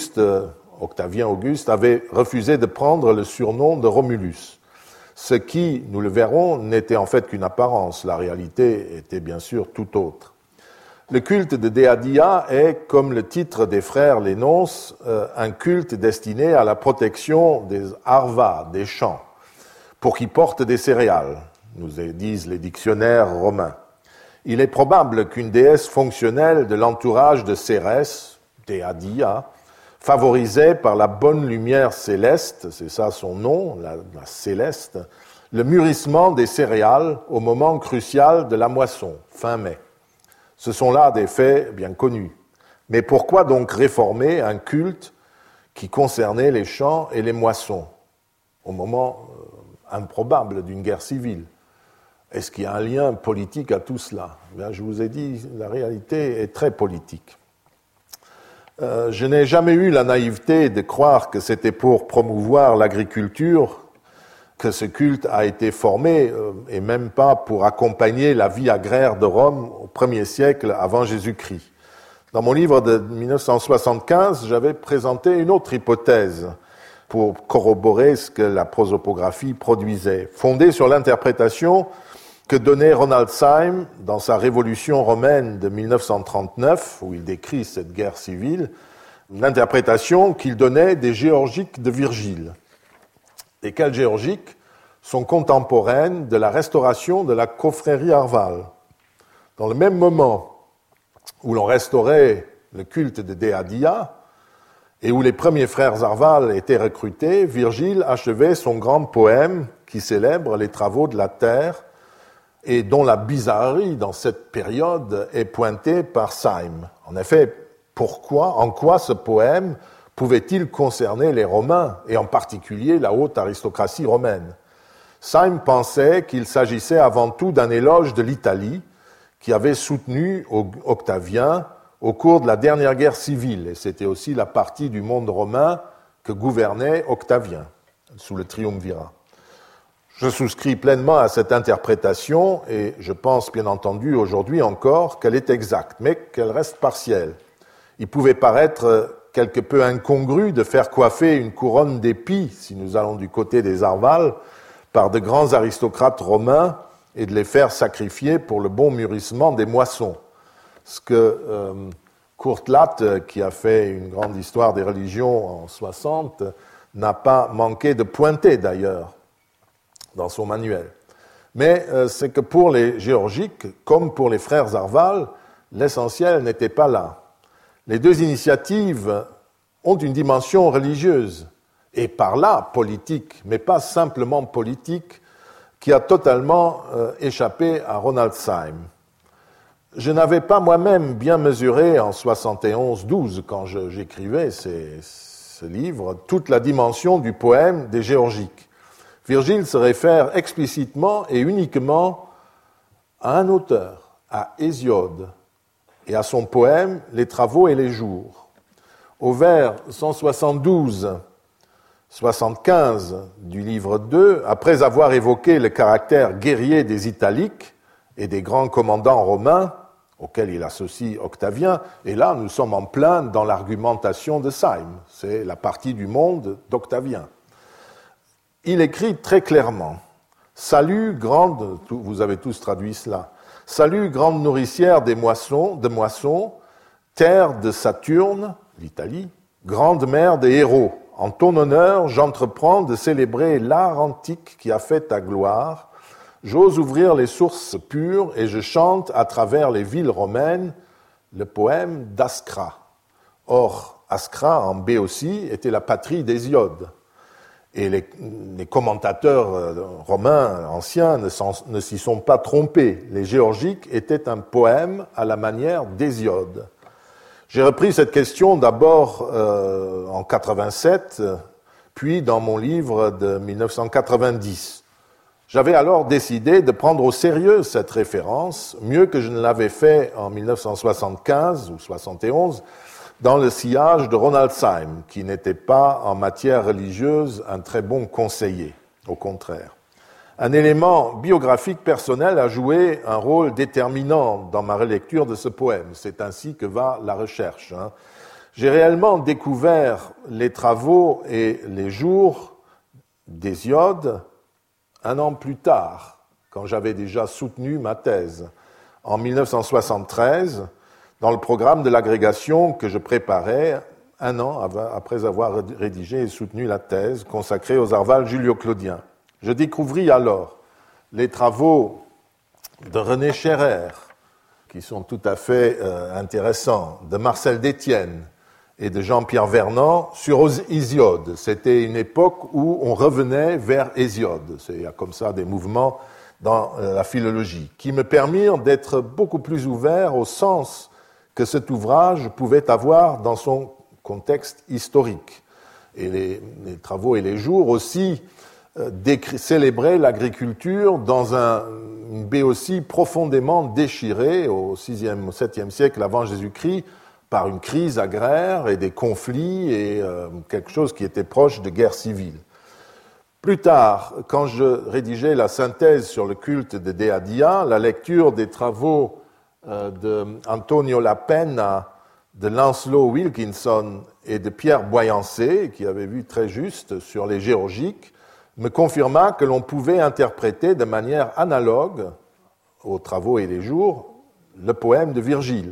Octavien Auguste avait refusé de prendre le surnom de Romulus, ce qui, nous le verrons, n'était en fait qu'une apparence. La réalité était bien sûr tout autre. Le culte de Dea Dia est, comme le titre des frères l'énonce, un culte destiné à la protection des arvas, des champs, pour qu'ils portent des céréales, nous disent les dictionnaires romains. Il est probable qu'une déesse fonctionnelle de l'entourage de Cérès, Dea Dia, favorisait par la bonne lumière céleste, c'est ça son nom, la céleste, le mûrissement des céréales au moment crucial de la moisson, fin mai. Ce sont là des faits bien connus. Mais pourquoi donc réformer un culte qui concernait les champs et les moissons, au moment improbable d'une guerre civile? Est-ce qu'il y a un lien politique à tout cela? Bien, je vous ai dit, la réalité est très politique. Je n'ai jamais eu la naïveté de croire que c'était pour promouvoir l'agriculture que ce culte a été formé, et même pas pour accompagner la vie agraire de Rome au 1er siècle avant Jésus-Christ. Dans mon livre de 1975, j'avais présenté une autre hypothèse pour corroborer ce que la prosopographie produisait, fondée sur l'interprétation que donnait Ronald Syme dans sa Révolution romaine de 1939, où il décrit cette guerre civile, l'interprétation qu'il donnait des géorgiques de Virgile. Lesquelles géorgiques sont contemporaines de la restauration de la confrérie arvale. Dans le même moment où l'on restaurait le culte de Dea Dia et où les premiers frères arvales étaient recrutés, Virgile achevait son grand poème qui célèbre les travaux de la terre et dont la bizarrerie dans cette période est pointée par Syme. En effet, en quoi ce poème pouvait-il concerner les Romains, et en particulier la haute aristocratie romaine? Syme pensait qu'il s'agissait avant tout d'un éloge de l'Italie, qui avait soutenu Octavien au cours de la dernière guerre civile, et c'était aussi la partie du monde romain que gouvernait Octavien, sous le triumvirat. Je souscris pleinement à cette interprétation et je pense bien entendu aujourd'hui encore qu'elle est exacte, mais qu'elle reste partielle. Il pouvait paraître quelque peu incongru de faire coiffer une couronne d'épis, si nous allons du côté des Arvales, par de grands aristocrates romains et de les faire sacrifier pour le bon mûrissement des moissons. Ce que Courtelat, qui a fait une grande histoire des religions en 60, n'a pas manqué de pointer d'ailleurs dans son manuel. Mais c'est que pour les géorgiques, comme pour les frères Arvales, l'essentiel n'était pas là. Les deux initiatives ont une dimension religieuse, et par là politique, mais pas simplement politique, qui a totalement échappé à Ronald Syme. Je n'avais pas moi-même bien mesuré en 71-12, quand j'écrivais ce livre, toute la dimension du poème des Géorgiques. Virgile se réfère explicitement et uniquement à un auteur, à Hésiode, et à son poème « Les travaux et les jours ». Au vers 172-75 du livre 2, après avoir évoqué le caractère guerrier des Italiques et des grands commandants romains, auxquels il associe Octavien, et là nous sommes en plein dans l'argumentation de Syme, c'est la partie du monde d'Octavien. Il écrit très clairement « Salut, grande », vous avez tous traduit cela, « Salut, grande nourricière de moissons, terre de Saturne, l'Italie, grande mère des héros. En ton honneur, j'entreprends de célébrer l'art antique qui a fait ta gloire. J'ose ouvrir les sources pures et je chante à travers les villes romaines le poème d'Ascra. » Or, Ascra, en Béotie, était la patrie d'Hésiode. Et les commentateurs romains anciens ne s'y sont pas trompés. Les Géorgiques étaient un poème à la manière d'Hésiode. J'ai repris cette question d'abord en 87, puis dans mon livre de 1990. J'avais alors décidé de prendre au sérieux cette référence, mieux que je ne l'avais fait en 1975 ou 71, dans le sillage de Ronald Syme, qui n'était pas en matière religieuse un très bon conseiller, au contraire. Un élément biographique personnel a joué un rôle déterminant dans ma relecture de ce poème. C'est ainsi que va la recherche. J'ai réellement découvert les travaux et les jours d'Hésiode un an plus tard, quand j'avais déjà soutenu ma thèse, en 1973, dans le programme de l'agrégation que je préparais un an après avoir rédigé et soutenu la thèse consacrée aux Arvales julio-claudiens. Je découvris alors les travaux de René Scherrer, qui sont tout à fait intéressants, de Marcel Détienne et de Jean-Pierre Vernant sur Hésiode. C'était une époque où on revenait vers Hésiode. Il y a comme ça des mouvements dans la philologie qui me permirent d'être beaucoup plus ouvert au sens que cet ouvrage pouvait avoir dans son contexte historique. Et les travaux et les jours aussi célébraient l'agriculture dans une Béotie profondément déchirée au 6e, au 7e siècle avant Jésus-Christ par une crise agraire et des conflits et quelque chose qui était proche de guerre civile. Plus tard, quand je rédigeais la synthèse sur le culte de Dea Dia, la lecture des travaux de Antonio Lapenna, de Lancelot Wilkinson et de Pierre Boyancé, qui avait vu très juste sur les Géorgiques, me confirma que l'on pouvait interpréter de manière analogue aux travaux et les jours le poème de Virgile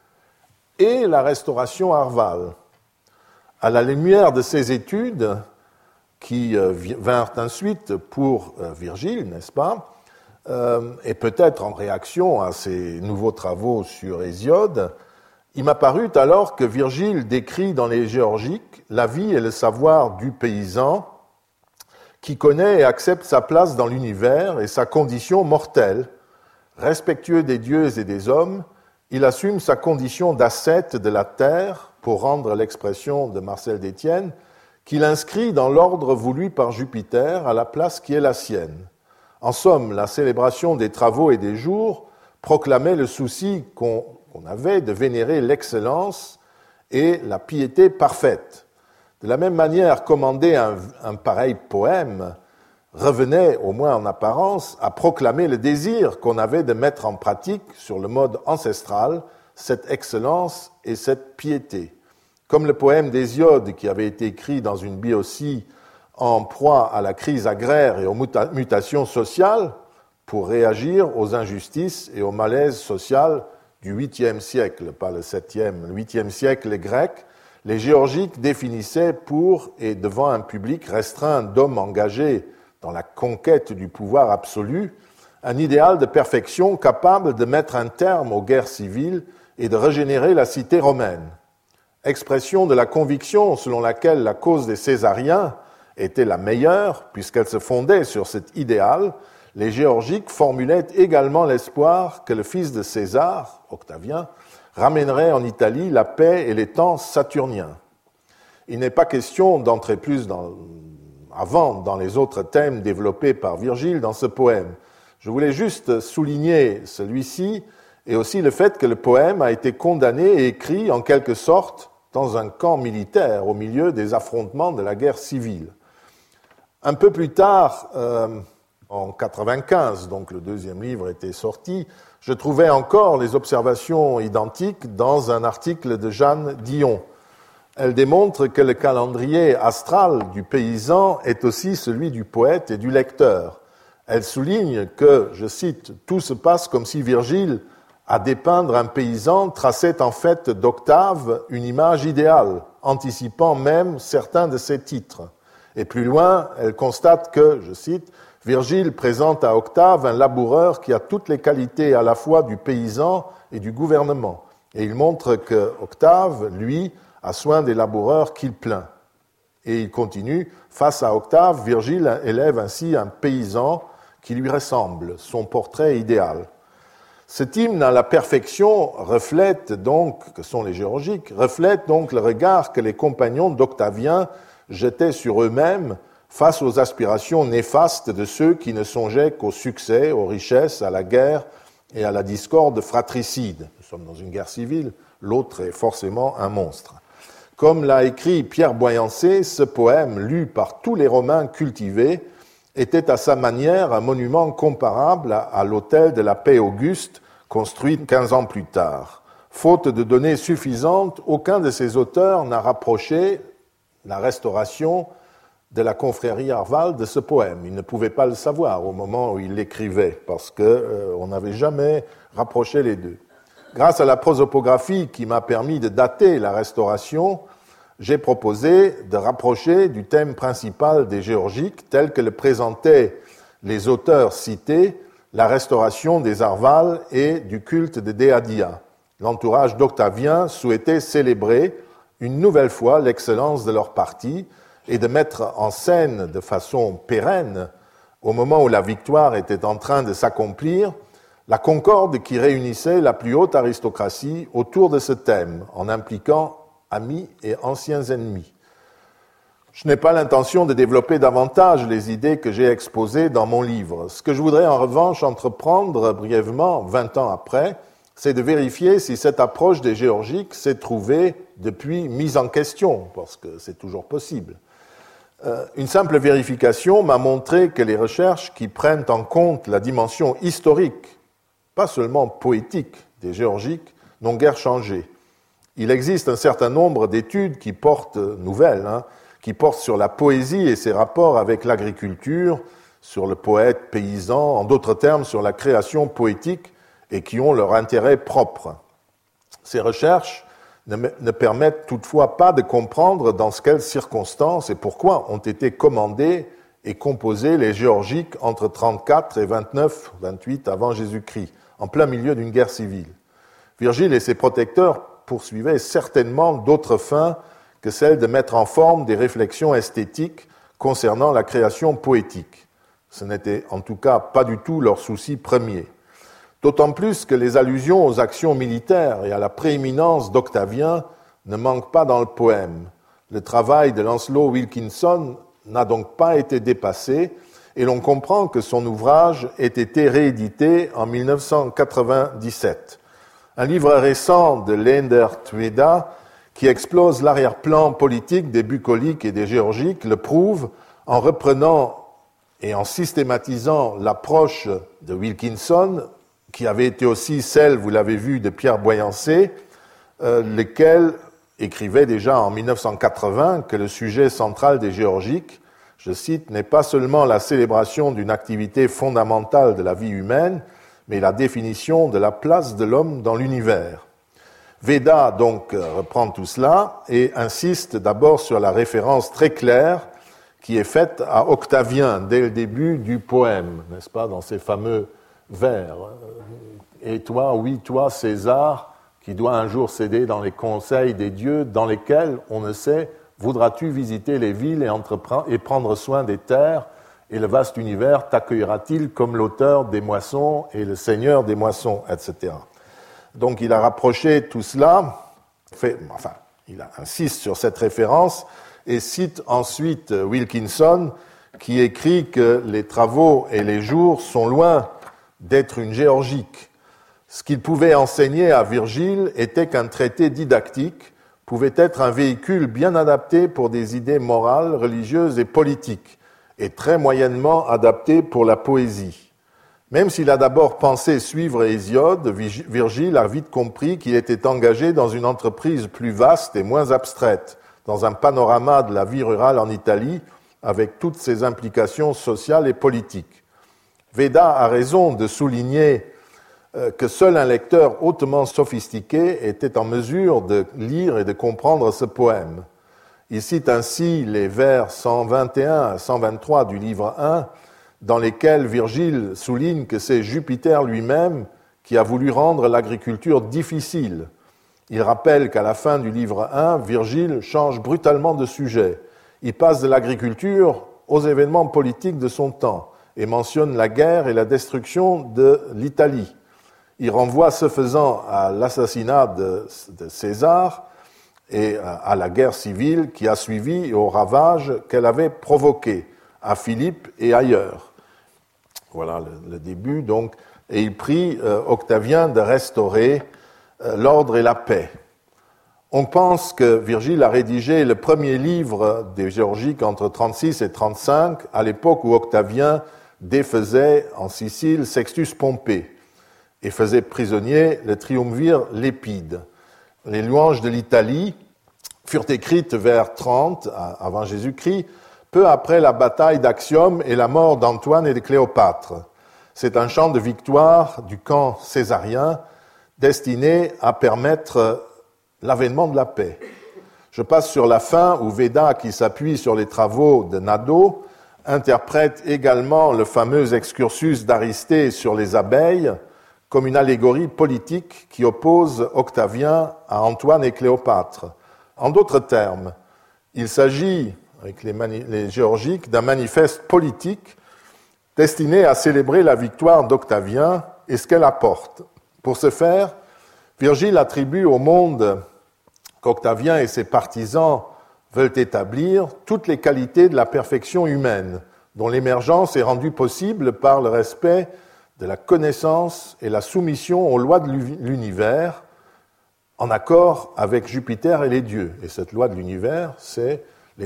et la restauration arvale. À la lumière de ces études qui vinrent ensuite pour Virgile, n'est-ce pas, et peut-être en réaction à ces nouveaux travaux sur Hésiode, il m'apparut alors que Virgile décrit dans les Géorgiques la vie et le savoir du paysan qui connaît et accepte sa place dans l'univers et sa condition mortelle. Respectueux des dieux et des hommes, il assume sa condition d'ascète de la terre, pour rendre l'expression de Marcel Détienne, qu'il inscrit dans l'ordre voulu par Jupiter à la place qui est la sienne. En somme, la célébration des travaux et des jours proclamait le souci qu'on avait de vénérer l'excellence et la piété parfaite. De la même manière, commander un pareil poème revenait, au moins en apparence, à proclamer le désir qu'on avait de mettre en pratique, sur le mode ancestral, cette excellence et cette piété. Comme le poème d'Hésiode qui avait été écrit dans une Béotie en proie à la crise agraire et aux mutations sociales pour réagir aux injustices et au malaise social du 8e siècle, pas le 7e, le 8e siècle grec, les Géorgiques définissaient pour et devant un public restreint d'hommes engagés dans la conquête du pouvoir absolu, un idéal de perfection capable de mettre un terme aux guerres civiles et de régénérer la cité romaine. Expression de la conviction selon laquelle la cause des Césariens était la meilleure, puisqu'elle se fondait sur cet idéal, les géorgiques formulaient également l'espoir que le fils de César, Octavien, ramènerait en Italie la paix et les temps saturniens. Il n'est pas question d'entrer plus avant dans les autres thèmes développés par Virgile dans ce poème. Je voulais juste souligner celui-ci et aussi le fait que le poème a été condamné et écrit en quelque sorte dans un camp militaire au milieu des affrontements de la guerre civile. Un peu plus tard, en 1995, donc le deuxième livre était sorti, je trouvais encore les observations identiques dans un article de Jeanne Dion. Elle démontre que le calendrier astral du paysan est aussi celui du poète et du lecteur. Elle souligne que, je cite, « Tout se passe comme si Virgile, à dépeindre un paysan, traçait en fait d'Octave une image idéale, anticipant même certains de ses titres. » Et plus loin, elle constate que, je cite, « Virgile présente à Octave un laboureur qui a toutes les qualités à la fois du paysan et du gouvernement. » Et il montre que Octave, lui, a soin des laboureurs qu'il plaint. Et il continue, « Face à Octave, Virgile élève ainsi un paysan qui lui ressemble, son portrait idéal. » Cet hymne à la perfection reflète donc, que sont les géorgiques, reflète donc le regard que les compagnons d'Octavien jetaient sur eux-mêmes face aux aspirations néfastes de ceux qui ne songeaient qu'au succès, aux richesses, à la guerre et à la discorde fratricide. Nous sommes dans une guerre civile, l'autre est forcément un monstre. Comme l'a écrit Pierre Boyancé, ce poème, lu par tous les Romains cultivés, était à sa manière un monument comparable à l'autel de la paix auguste, construit 15 ans plus tard. Faute de données suffisantes, aucun de ces auteurs n'a rapproché la restauration de la confrérie Arval de ce poème. Il ne pouvait pas le savoir au moment où il l'écrivait, parce qu'on n'avait jamais rapproché les deux. Grâce à la prosopographie qui m'a permis de dater la restauration, j'ai proposé de rapprocher du thème principal des géorgiques, tel que le présentaient les auteurs cités, la restauration des Arvales et du culte de Déadia. L'entourage d'Octavien souhaitait célébrer une nouvelle fois l'excellence de leur parti et de mettre en scène de façon pérenne, au moment où la victoire était en train de s'accomplir, la concorde qui réunissait la plus haute aristocratie autour de ce thème, en impliquant amis et anciens ennemis. Je n'ai pas l'intention de développer davantage les idées que j'ai exposées dans mon livre. Ce que je voudrais en revanche entreprendre brièvement, 20 ans après, c'est de vérifier si cette approche des géorgiques s'est trouvée depuis mise en question, parce que c'est toujours possible. Une simple vérification m'a montré que les recherches qui prennent en compte la dimension historique, pas seulement poétique, des géorgiques, n'ont guère changé. Il existe un certain nombre d'études qui portent, nouvelles, qui portent sur la poésie et ses rapports avec l'agriculture, sur le poète paysan, en d'autres termes sur la création poétique, et qui ont leur intérêt propre. Ces recherches ne permettent toutefois pas de comprendre dans quelles circonstances et pourquoi ont été commandés et composés les géorgiques entre 34 et 29-28 avant Jésus-Christ, en plein milieu d'une guerre civile. Virgile et ses protecteurs poursuivaient certainement d'autres fins que celle de mettre en forme des réflexions esthétiques concernant la création poétique. Ce n'était en tout cas pas du tout leur souci premier. D'autant plus que les allusions aux actions militaires et à la prééminence d'Octavien ne manquent pas dans le poème. Le travail de Lancelot Wilkinson n'a donc pas été dépassé et l'on comprend que son ouvrage ait été réédité en 1997. Un livre récent de Leander Tveda, qui explose l'arrière-plan politique des bucoliques et des géorgiques, le prouve en reprenant et en systématisant l'approche de Wilkinson, qui avait été aussi celle, vous l'avez vu, de Pierre Boyancé, lequel écrivait déjà en 1980 que le sujet central des géorgiques, je cite, n'est pas seulement la célébration d'une activité fondamentale de la vie humaine, mais la définition de la place de l'homme dans l'univers. Veda, donc, reprend tout cela et insiste d'abord sur la référence très claire qui est faite à Octavien dès le début du poème, n'est-ce pas, dans ces fameux vers. Et toi, oui, toi, César, qui doit un jour céder dans les conseils des dieux, dans lesquels, on ne sait, voudras-tu visiter les villes et prendre soin des terres et le vaste univers t'accueillera-t-il comme l'auteur des moissons et le seigneur des moissons, etc. Donc il a rapproché tout cela, il insiste sur cette référence et cite ensuite Wilkinson qui écrit que les travaux et les jours sont loin d'être une géorgique. Ce qu'il pouvait enseigner à Virgile était qu'un traité didactique pouvait être un véhicule bien adapté pour des idées morales, religieuses et politiques, et très moyennement adapté pour la poésie. Même s'il a d'abord pensé suivre Hésiode, Virgile a vite compris qu'il était engagé dans une entreprise plus vaste et moins abstraite, dans un panorama de la vie rurale en Italie, avec toutes ses implications sociales et politiques. Véda a raison de souligner que seul un lecteur hautement sophistiqué était en mesure de lire et de comprendre ce poème. Il cite ainsi les vers 121 à 123 du livre 1, dans lesquels Virgile souligne que c'est Jupiter lui-même qui a voulu rendre l'agriculture difficile. Il rappelle qu'à la fin du livre 1, Virgile change brutalement de sujet. Il passe de l'agriculture aux événements politiques de son temps et mentionne la guerre et la destruction de l'Italie. Il renvoie ce faisant à l'assassinat de César et à la guerre civile qui a suivi et aux ravages qu'elle avait provoqués à Philippe et ailleurs. Voilà le début, donc. Et il prie Octavien de restaurer l'ordre et la paix. On pense que Virgile a rédigé le premier livre des Géorgiques entre 36 et 35, à l'époque où Octavien défaisait en Sicile Sextus Pompée et faisait prisonnier le triumvir Lépide. Les louanges de l'Italie furent écrites vers 30 avant Jésus-Christ, peu après la bataille d'Actium et la mort d'Antoine et de Cléopâtre. C'est un chant de victoire du camp césarien destiné à permettre l'avènement de la paix. Je passe sur la fin où Véda, qui s'appuie sur les travaux de Nadeau, interprète également le fameux excursus d'Aristée sur les abeilles comme une allégorie politique qui oppose Octavien à Antoine et Cléopâtre. En d'autres termes, il s'agit, avec les Géorgiques, d'un manifeste politique destiné à célébrer la victoire d'Octavien et ce qu'elle apporte. Pour ce faire, Virgile attribue au monde qu'Octavien et ses partisans veulent établir toutes les qualités de la perfection humaine, dont l'émergence est rendue possible par le respect de la connaissance et la soumission aux lois de l'univers, en accord avec Jupiter et les dieux. Et cette loi de l'univers, sont les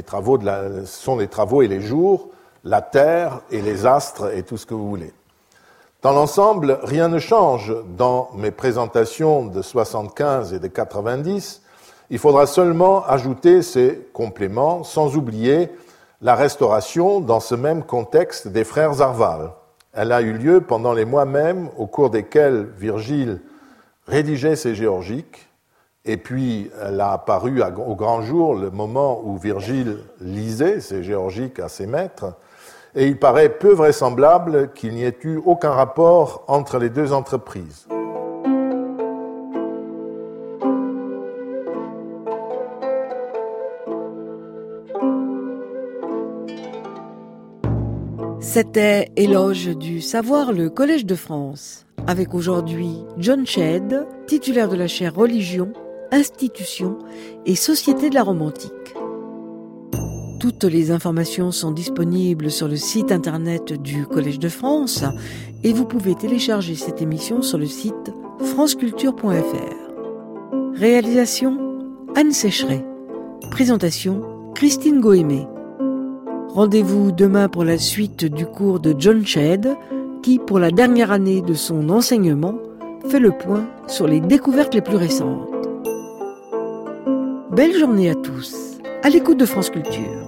travaux et les jours, la terre et les astres et tout ce que vous voulez. Dans l'ensemble, rien ne change dans mes présentations de 75 et de 90. Il faudra seulement ajouter ces compléments, sans oublier la restauration dans ce même contexte des frères Arval. Elle a eu lieu pendant les mois mêmes au cours desquels Virgile rédigeait ses Géorgiques, et puis elle a apparu au grand jour le moment où Virgile lisait ses Géorgiques à ses maîtres, et il paraît peu vraisemblable qu'il n'y ait eu aucun rapport entre les deux entreprises. C'était Éloge du savoir, le Collège de France, avec aujourd'hui John Shedd, titulaire de la chaire Religion, Institutions et Société de la Romantique. Toutes les informations sont disponibles sur le site internet du Collège de France et vous pouvez télécharger cette émission sur le site franceculture.fr. Réalisation Anne Sécheret. Présentation Christine Goémé. Rendez-vous demain pour la suite du cours de John Shedd, qui, pour la dernière année de son enseignement, fait le point sur les découvertes les plus récentes. Belle journée à tous, à l'écoute de France Culture.